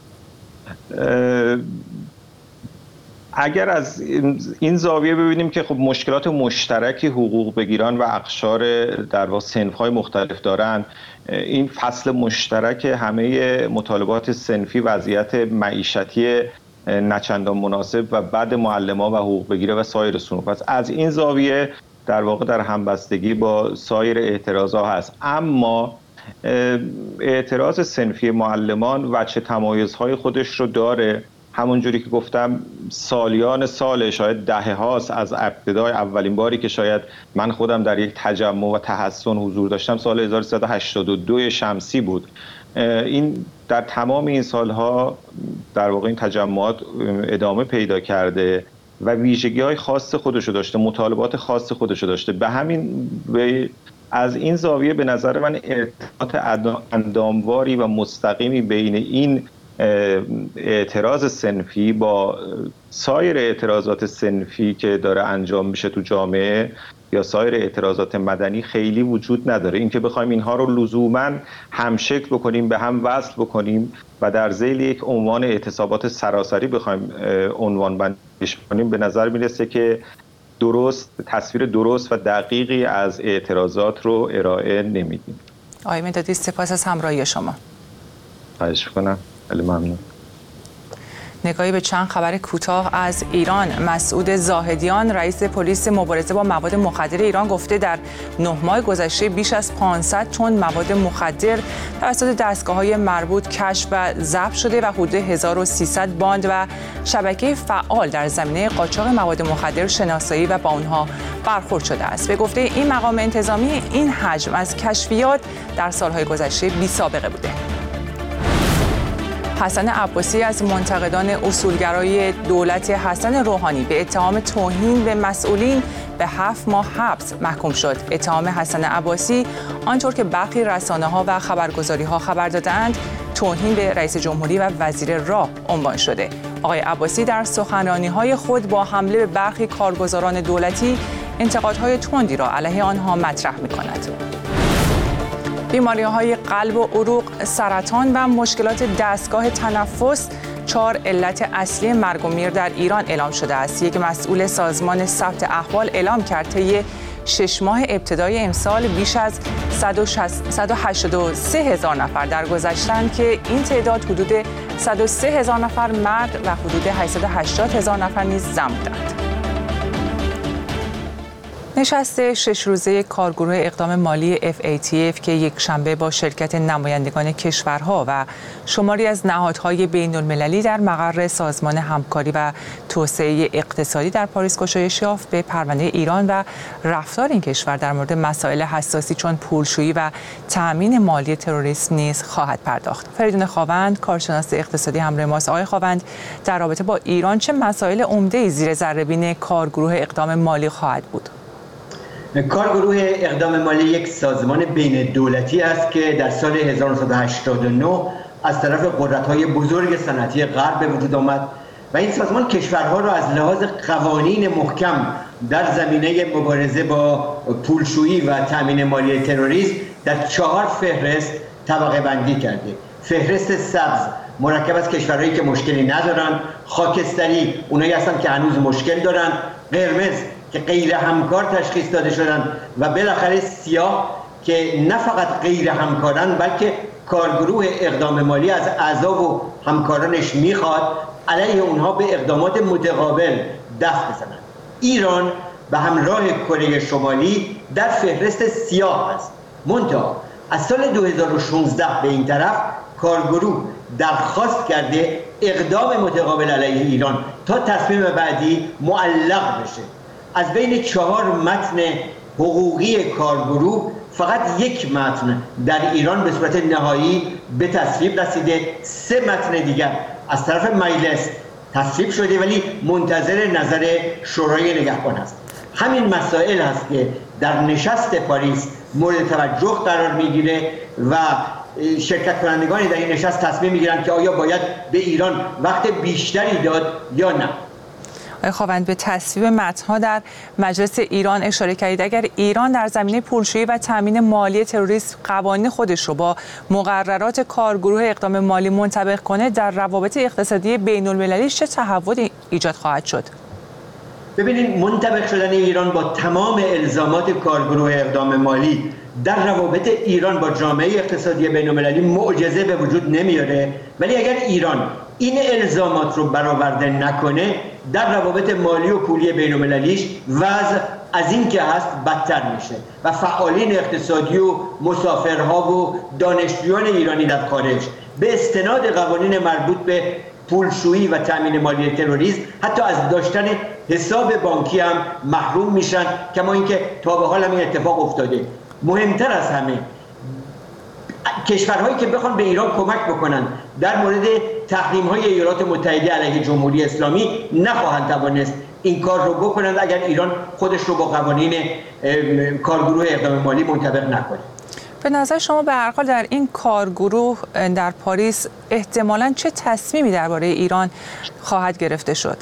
اگر از این زاویه ببینیم که خب مشکلات مشترکی حقوق بگیران و اقشار در واقع صنف‌های مختلف دارن، این فصل مشترک همه مطالبات صنفی وضعیت معیشتی نچندان مناسب و بد معلمان و حقوق بگیره و سایر صنوف است. از این زاویه در واقع در همبستگی با سایر اعتراض‌ها هست. اما اعتراض صنفی معلمان وجه تمایزهای خودش رو داره. همونجوری که گفتم سالیان سال، شاید دهه هاست از ابتدای اولین باری که شاید من خودم در یک تجمع و تحسن حضور داشتم سال هزار و سیصد و هشتاد و دو شمسی بود. این در تمام این سالها در واقع این تجمعات ادامه پیدا کرده و ویژگی‌های خاص خودشو داشته، مطالبات خاص خودشو داشته. به همین به از این زاویه به نظر من ارتباط اندامواری و مستقیمی بین این اعتراض صنفی با سایر اعتراضات صنفی که داره انجام میشه تو جامعه یا سایر اعتراضات مدنی خیلی وجود نداره. اینکه بخوایم اینها رو لزوماً همشکل بکنیم، به هم وصل بکنیم و در ذیل یک عنوان اعتصابات سراسری بخوایم عنوان بندیش کنیم، به نظر میرسه که درست تصویر درست و دقیقی از اعتراضات رو ارائه نمیدیم. آقای مدادی، سپاس از همراهی شما. خواهش می‌کنم. خیلی ممنون. نگاهی به چند خبر کوتاه از ایران. مسعود زاهدیان رئیس پلیس مبارزه با مواد مخدر ایران گفته در نه ماه گذشته بیش از پانصد تن مواد مخدر توسط دستگاه‌های مربوط کشف و ضبط شده و حدود هزار و سیصد باند و شبکه فعال در زمینه قاچاق مواد مخدر شناسایی و با آنها برخورد شده است. به گفته این مقام انتظامی، این حجم از کشفیات در سال‌های گذشته بی‌سابقه بوده. حسن عباسی از منتقدان اصولگرای دولت حسن روحانی به اتهام توهین به مسئولین به هفت ماه حبس محکوم شد. اتهام حسن عباسی آنطور که برخی رسانه‌ها و خبرگزاری‌ها خبر دادند، توهین به رئیس جمهوری و وزیر راه عنوان شده. آقای عباسی در سخنرانی‌های خود با حمله به برخی کارگزاران دولتی انتقادهای تندی را علیه آنها مطرح می‌کند. بیماری‌های قلب و عروق، سرطان و مشکلات دستگاه تنفس چهار علت اصلی مرگ و میر در ایران اعلام شده است. یک مسئول سازمان ثبت احوال اعلام کرد طی شش ماه ابتدای امسال بیش از صد و هشتاد و سه هزار نفر درگذشتند که این تعداد حدود صد و سه هزار نفر مرد و حدود هشتصد و هشتاد هزار نفر نیز زن بودند. نشست شش روزه کارگروه اقدام مالی اف ای تی اف که یک شنبه با شرکت نمایندگان کشورها و شماری از نهادهای بین المللی در مقر سازمان همکاری و توسعه اقتصادی در پاریس گشایش یافت، به پرونده ایران و رفتار این کشور در مورد مسائل حساسی چون پولشویی و تأمین مالی تروریسم نیز خواهد پرداخت. فریدون خاوند، کارشناس اقتصادی، همراه ماست. آقای خاوند، در رابطه با ایران چه مسائل عمده‌ای زیر ذره‌بین کارگروه اقدام مالی خواهد بود؟ کارگروه اقدام مالی یک سازمان بین دولتی است که در سال هزار و نهصد و هشتاد و نه از طرف قدرت‌های بزرگ صنعتی غرب به وجود آمد و این سازمان کشورها را از لحاظ قوانین محکم در زمینه مبارزه با پولشویی و تامین مالی تروریسم در چهار فهرست طبقه بندی کرده. فهرست سبز مرکب از کشورهایی که مشکلی ندارند، خاکستری اونایی هستند که هنوز مشکل دارند، قرمز که غیر همکار تشخیص داده شدند و بالاخره سیاه که نه فقط غیر همکارند بلکه کارگروه اقدام مالی از اعضا و همکارانش میخواد علیه اونها به اقدامات متقابل دست بزنند. ایران به همراه کره شمالی در فهرست سیاه است. منتها از سال دو هزار و شانزده به این طرف کارگروه درخواست کرده اقدام متقابل علیه ایران تا تصمیم بعدی معلق بشه. از بین چهار متن حقوقی کارگروه فقط یک متن در ایران به صورت نهایی به تصویب رسیده، سه متن دیگر از طرف مجلس تصویب شده ولی منتظر نظر شورای نگهبان است. همین مسائل هست که در نشست پاریس مورد توجه قرار میگیره و شرکت کنندگانی در این نشست تصمیم میگیرند که آیا باید به ایران وقت بیشتری داد یا نه. آقای خاوند، به تصویب متن‌ها در مجلس ایران اشاره کردید. اگر ایران در زمینه پولشویی و تامین مالی تروریسم قوانین خودش رو با مقررات کارگروه اقدام مالی منطبق کنه، در روابط اقتصادی بین المللی چه تحولی ایجاد خواهد شد؟ ببینید، منطبق شدن ایران با تمام الزامات کارگروه اقدام مالی در روابط ایران با جامعه اقتصادی بین المللی معجزه به وجود نمیاره، ولی اگر ایران این الزامات رو برآورده نکنه در روابط مالی و پولی بین‌المللیش وضع از این که هست بدتر میشه و فعالین اقتصادی و مسافرها و دانشجویان ایرانی در خارج به استناد قوانین مربوط به پولشویی و تامین مالی تروریسم حتی از داشتن حساب بانکی هم محروم میشن، کما اینکه تا به حال هم این اتفاق افتاده. مهمتر از همه کشورهایی که بخوان به ایران کمک بکنن در مورد تحریم‌های ایالات متحده علیه جمهوری اسلامی نخواهند توانست این کار رو بکنند اگر ایران خودش رو با قوانین کارگروه اقدام مالی منطبق نکنه. به نظر شما به هر حال در این کارگروه در پاریس احتمالاً چه تصمیمی درباره ایران خواهد گرفته شد؟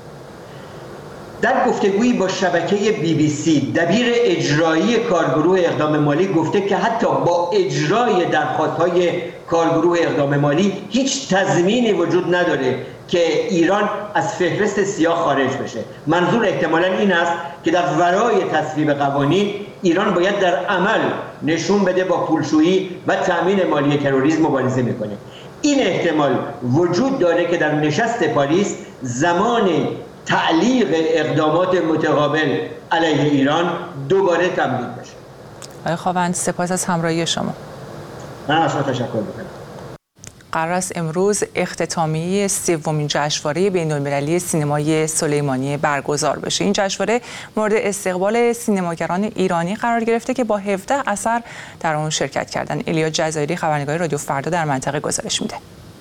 در گفتگویی با شبکه بی بی سی دبیر اجرایی کارگروه اقدام مالی گفته که حتی با اجرای درخواست‌های کارگروه اقدام مالی هیچ تضمینی وجود نداره که ایران از فهرست سیاه خارج بشه. منظور احتمالاً این است که در ورای تصویب قوانین ایران باید در عمل نشون بده با پولشویی و تامین مالی تروریسم مبارزه میکنه. این احتمال وجود داره که در نشست پاریس زمان تعلیق اقدامات متقابل علیه ایران دوباره تمدید بشه. آقای خاوند سپاس از همراهی شما. من از شما تشکر میکنم. قرار است امروز اختتامیه سومین جشنواره بین‌المللی سینمای سلیمانیه برگزار بشه. این جشنواره مورد استقبال سینماگران ایرانی قرار گرفته که با هفده اثر در آن شرکت کردند. الیا جزایری خبرنگار رادیو فردا در منطقه گزارش میده.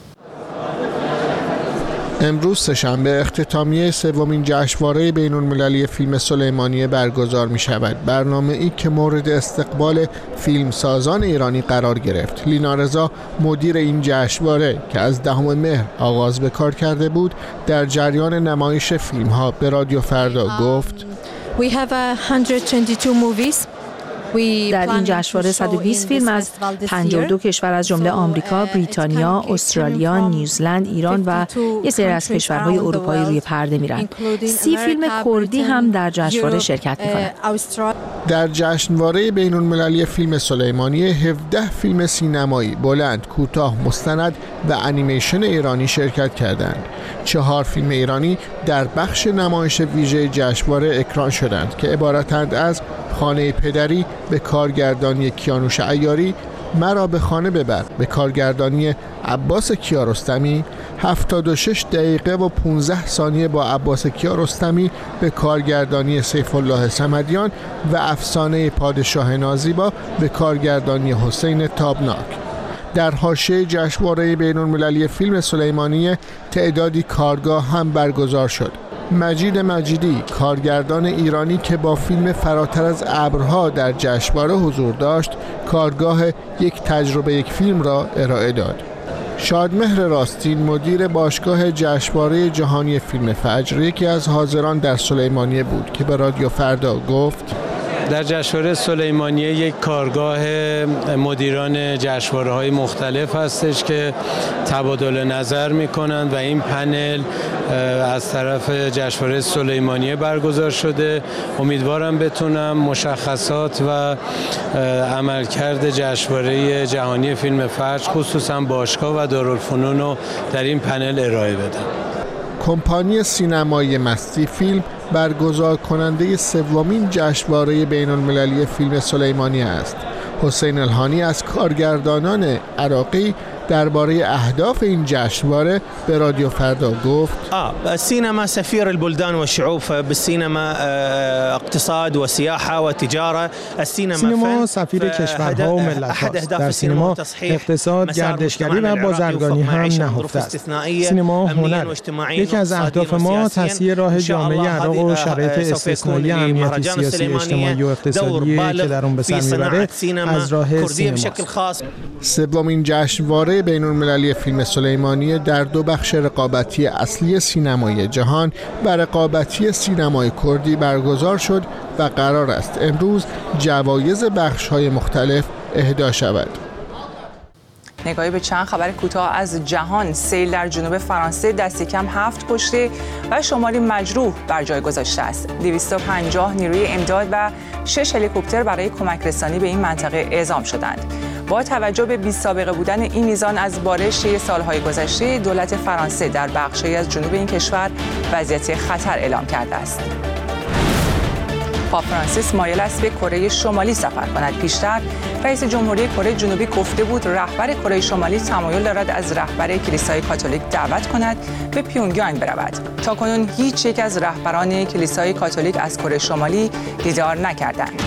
امروز سه‌شنبه اختتامیه سومین جشنواره بین‌المللی فیلم سلیمانیه برگزار می شود. برنامه‌ای که مورد استقبال فیلمسازان ایرانی قرار گرفت. لینا رضا مدیر این جشنواره که از دهم مهر آغاز به کار کرده بود، در جریان نمایش فیلم‌ها به رادیو فردا گفت: We have one hundred twenty-two movies. در این جشنواره صد و بیست فیلم از پنجاه و دو کشور از جمله آمریکا، بریتانیا، استرالیا، نیوزلند، ایران و یک سری از کشورهای اروپایی روی پرده میرن. سی فیلم کردی هم در جشنواره شرکت میکنند. در جشنواره بین‌المللی فیلم سلیمانیه هفده فیلم سینمایی بلند، کوتاه، مستند و انیمیشن ایرانی شرکت کردند. چهار فیلم ایرانی در بخش نمایش ویژه جشنواره اکران شدند که عبارتند از خانه پدری به کارگردانی کیانوش عیاری، مرا به خانه ببر به کارگردانی عباس کیارستمی، هفتاد و شش دقیقه و پانزده ثانیه با عباس کیارستمی به کارگردانی سیف الله صمدیان و افسانه پادشاه نازیبا به کارگردانی حسین تابناک. در حاشیه جشنواره بین‌المللی فیلم سلیمانیه تعدادی کارگاه هم برگزار شد. مجید مجیدی، کارگردان ایرانی که با فیلم فراتر از ابرها در جشنواره حضور داشت، کارگاه یک تجربه یک فیلم را ارائه داد. شادمهر راستین، مدیر باشگاه جشنواره جهانی فیلم فجر، یکی از حاضران در سلیمانیه بود که به رادیو فردا گفت: در جشنواره سلیمانیه یک کارگاه مدیران جشنواره‌های مختلف هستش که تبادل نظر می‌کنند و این پنل از طرف جشنواره سلیمانیه برگزار شده. امیدوارم بتونم مشخصات و عملکرد جشنواره جهانی فیلم فجر خصوصا باشگاه و دارالفنون رو در این پنل ارائه بدم. کمپانی سینمایی مستی فیلم برگزار کننده سومین جشنواره بین‌المللی فیلم سلیمانیه است. حسین الهانی از کارگردانان عراقی درباره اهداف این جشنواره به رادیو فردا گفت: آه سینما سفیر البلدان والشعوب بالسینما اقتصاد و سیاحه و تجاره. سینما سفیر کشورها و ملت‌هاست. در سینما اقتصاد، گردشگری و بازرگانی هم نهفته است. سینما هنر. یکی از اهداف ما تسهیل راه جامعه عراق و شرایط استثنایی امنیتی سیاسی، اجتماعی و اقتصادی که در اون به سر میبره از راه سینما. سومین جشنواره بین‌المللی فیلم سلیمانیه در دو بخش رقابتی اصلی سینمای جهان و رقابتی سینمای کردی برگزار شد و قرار است امروز جوایز بخش‌های مختلف اهدا شود. نگاهی به چند خبر کوتاه از جهان. سیل در جنوب فرانسه دست کم هفت کشته و شماری مجروح بر جای گذاشته است. دویست و پنجاه نیروی امداد و شش هلیکوپتر برای کمک رسانی به این منطقه اعزام شدند. با توجه به بی‌سابقه بودن این میزان از بارش سالهای گذشته، دولت فرانسه در بخشی از جنوب این کشور وضعیت خطر اعلام کرده است. پاپ فرانسیس مایل است به کره شمالی سفر کند. پیشتر رئیس جمهوری کره جنوبی گفته بود رهبر کره شمالی تمایل دارد از رهبر کلیسای کاتولیک دعوت کند به پیونگیانگ برود. تاکنون هیچ یک از رهبران کلیسای کاتولیک از کره شمالی دیدار نکردند.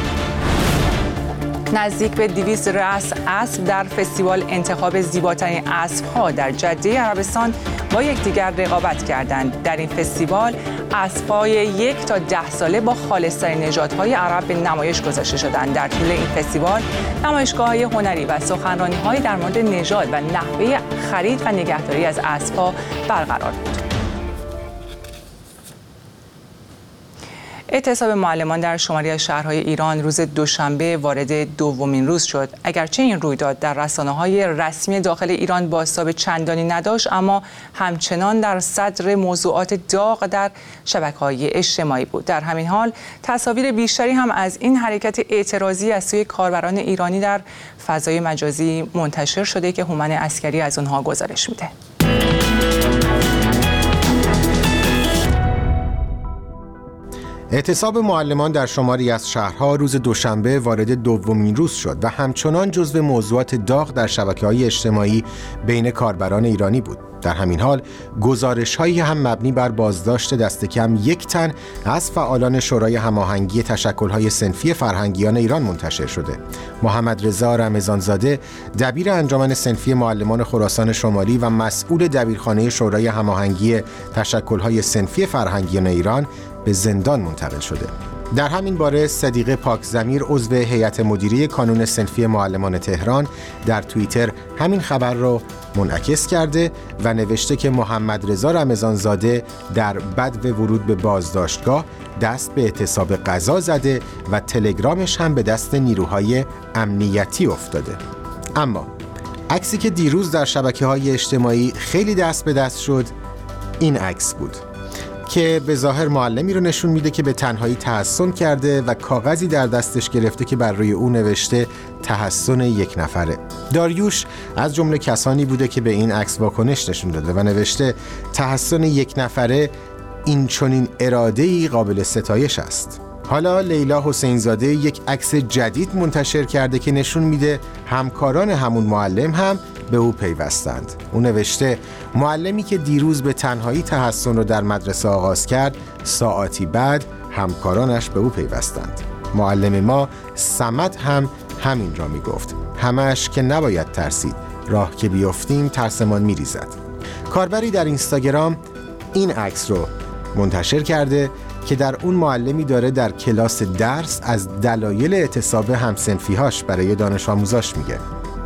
نزدیک به دویست رأس اسب در فستیوال انتخاب زیباترین اسب‌ها در جده عربستان با یکدیگر رقابت کردند. در این فستیوال اسب‌های یک تا ده ساله با خالص‌ترین نژادهای عرب به نمایش گذاشته شدند. در طول این فستیوال نمایشگاه‌های هنری و سخنرانی‌هایی در مورد نژاد و نحوه خرید و نگهداری از اسب‌ها برقرار بود. اعتصاب معلمان در شماری از شهرهای ایران روز دوشنبه وارد دومین روز شد. اگرچه این رویداد در رسانه‌های رسمی داخل ایران بازتاب چندانی نداشت، اما همچنان در صدر موضوعات داغ در شبکه‌های اجتماعی بود. در همین حال تصاویر بیشتری هم از این حرکت اعتراضی از سوی کاربران ایرانی در فضای مجازی منتشر شده که هومن عسکری از اونها گزارش میده. اعتصاب معلمان در شماری از شهرها روز دوشنبه وارد دومین روز شد و همچنان جزو موضوعات داغ در شبکه‌های اجتماعی بین کاربران ایرانی بود. در همین حال گزارش‌هایی هم مبنی بر بازداشت دست کم یک تن از فعالان شورای هماهنگی تشکل‌های صنفی فرهنگیان ایران منتشر شده. محمد رضا رمضانزاده، دبیر انجمن صنفی معلمان خراسان شمالی و مسئول دبیرخانه شورای هماهنگی تشکل‌های صنفی فرهنگیان ایران، به زندان منتقل شده. در همین باره صدیقه پاکضمیر، عضو هیئت مدیره کانون صنفی معلمان تهران، در توییتر همین خبر را منعکس کرده و نوشته که محمد رضا رمضانزاده در بدو ورود به بازداشتگاه دست به اعتصاب غذا زده و تلگرامش هم به دست نیروهای امنیتی افتاده. اما عکسی که دیروز در شبکه‌های اجتماعی خیلی دست به دست شد، این عکس بود که به ظاهر معلمی رو نشون میده که به تنهایی تحصن کرده و کاغذی در دستش گرفته که بر روی او نوشته تحصن یک نفره. داریوش از جمله کسانی بوده که به این عکس واکنش نشون داده و نوشته تحصن یک نفره این چنین اراده‌ای قابل ستایش است. حالا لیلا حسینزاده یک عکس جدید منتشر کرده که نشون میده همکاران همون معلم هم به او پیوستند. او نوشته معلمی که دیروز به تنهایی تحصن رو در مدرسه آغاز کرد، ساعتی بعد همکارانش به او پیوستند. معلم ما صمد هم همین را میگفت. همش که نباید ترسید، راه که بیفتیم ترسمان میریزد. کاربری در اینستاگرام این عکس رو منتشر کرده که در اون معلمی داره در کلاس درس از دلایل اعتصاب همصنفی‌هاش برای دانش آموزاش میگه.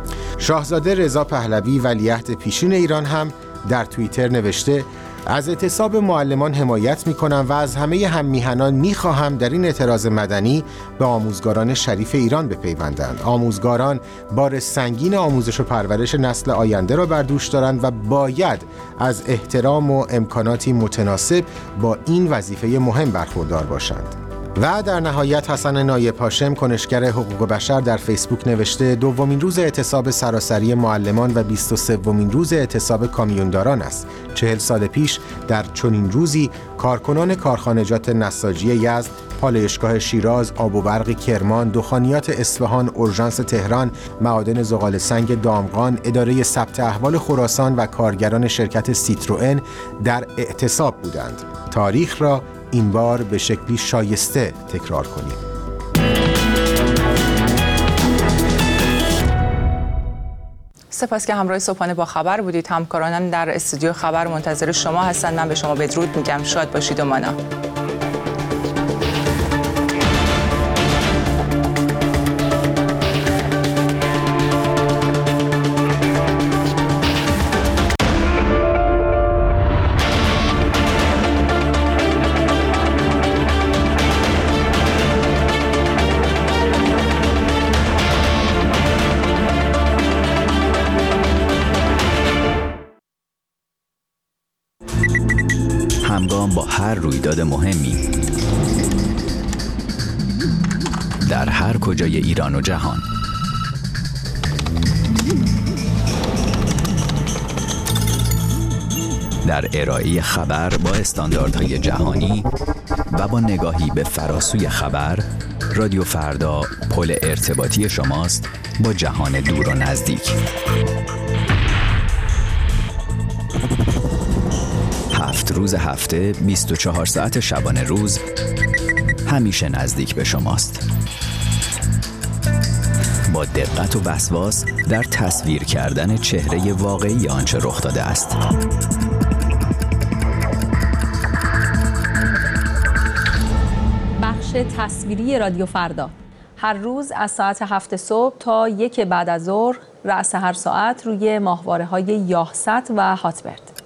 شاهزاده رضا پهلوی ولیعهد پیشین ایران هم در توییتر نوشته از اعتصاب معلمان حمایت میکنم و از همه هم میهنان میخواهم در این اعتراض مدنی به آموزگاران شریف ایران بپیوندند. آموزگاران بار سنگین آموزش و پرورش نسل آینده را بر دوش دارند و باید از احترام و امکاناتی متناسب با این وظیفه مهم برخوردار باشند. و در نهایت حسن نایب هاشم، کنشگر حقوق بشر، در فیسبوک نوشته دومین روز اعتصاب سراسری معلمان و بیست و سومین روز اعتصاب کامیونداران است. چهل سال پیش در چنین روزی کارکنان کارخانجات نساجی یزد، پالایشگاه شیراز، آب و برق کرمان، دخانیات اصفهان، اورژانس تهران، معادن زغال سنگ دامغان، اداره ثبت احوال خراسان و کارگران شرکت سیتروئن در اعتصاب بودند. تاریخ را این بار به شکلی شایسته تکرار کنیم. سپاس که همراه صبحانه با خبر بودید. همکارانم در استودیو خبر منتظر شما هستند. من به شما بدرود میگم. شاد باشید و مانا. همگام با هر رویداد مهمی در هر کجای ایران و جهان، در ارائه خبر با استانداردهای جهانی و با نگاهی به فراسوی خبر، رادیو فردا پل ارتباطی شماست با جهان دور و نزدیک. هفت روز هفته، بیست و چهار ساعت شبانه روز، همیشه نزدیک به شماست. با دقت و وسواس در تصویر کردن چهره واقعی آنچه رخ داده است. بخش تصویری رادیو فردا هر روز از ساعت هفت صبح تا یک بعد از ظهر، رأس هر ساعت روی ماهواره‌های یاهست و هاتبرد.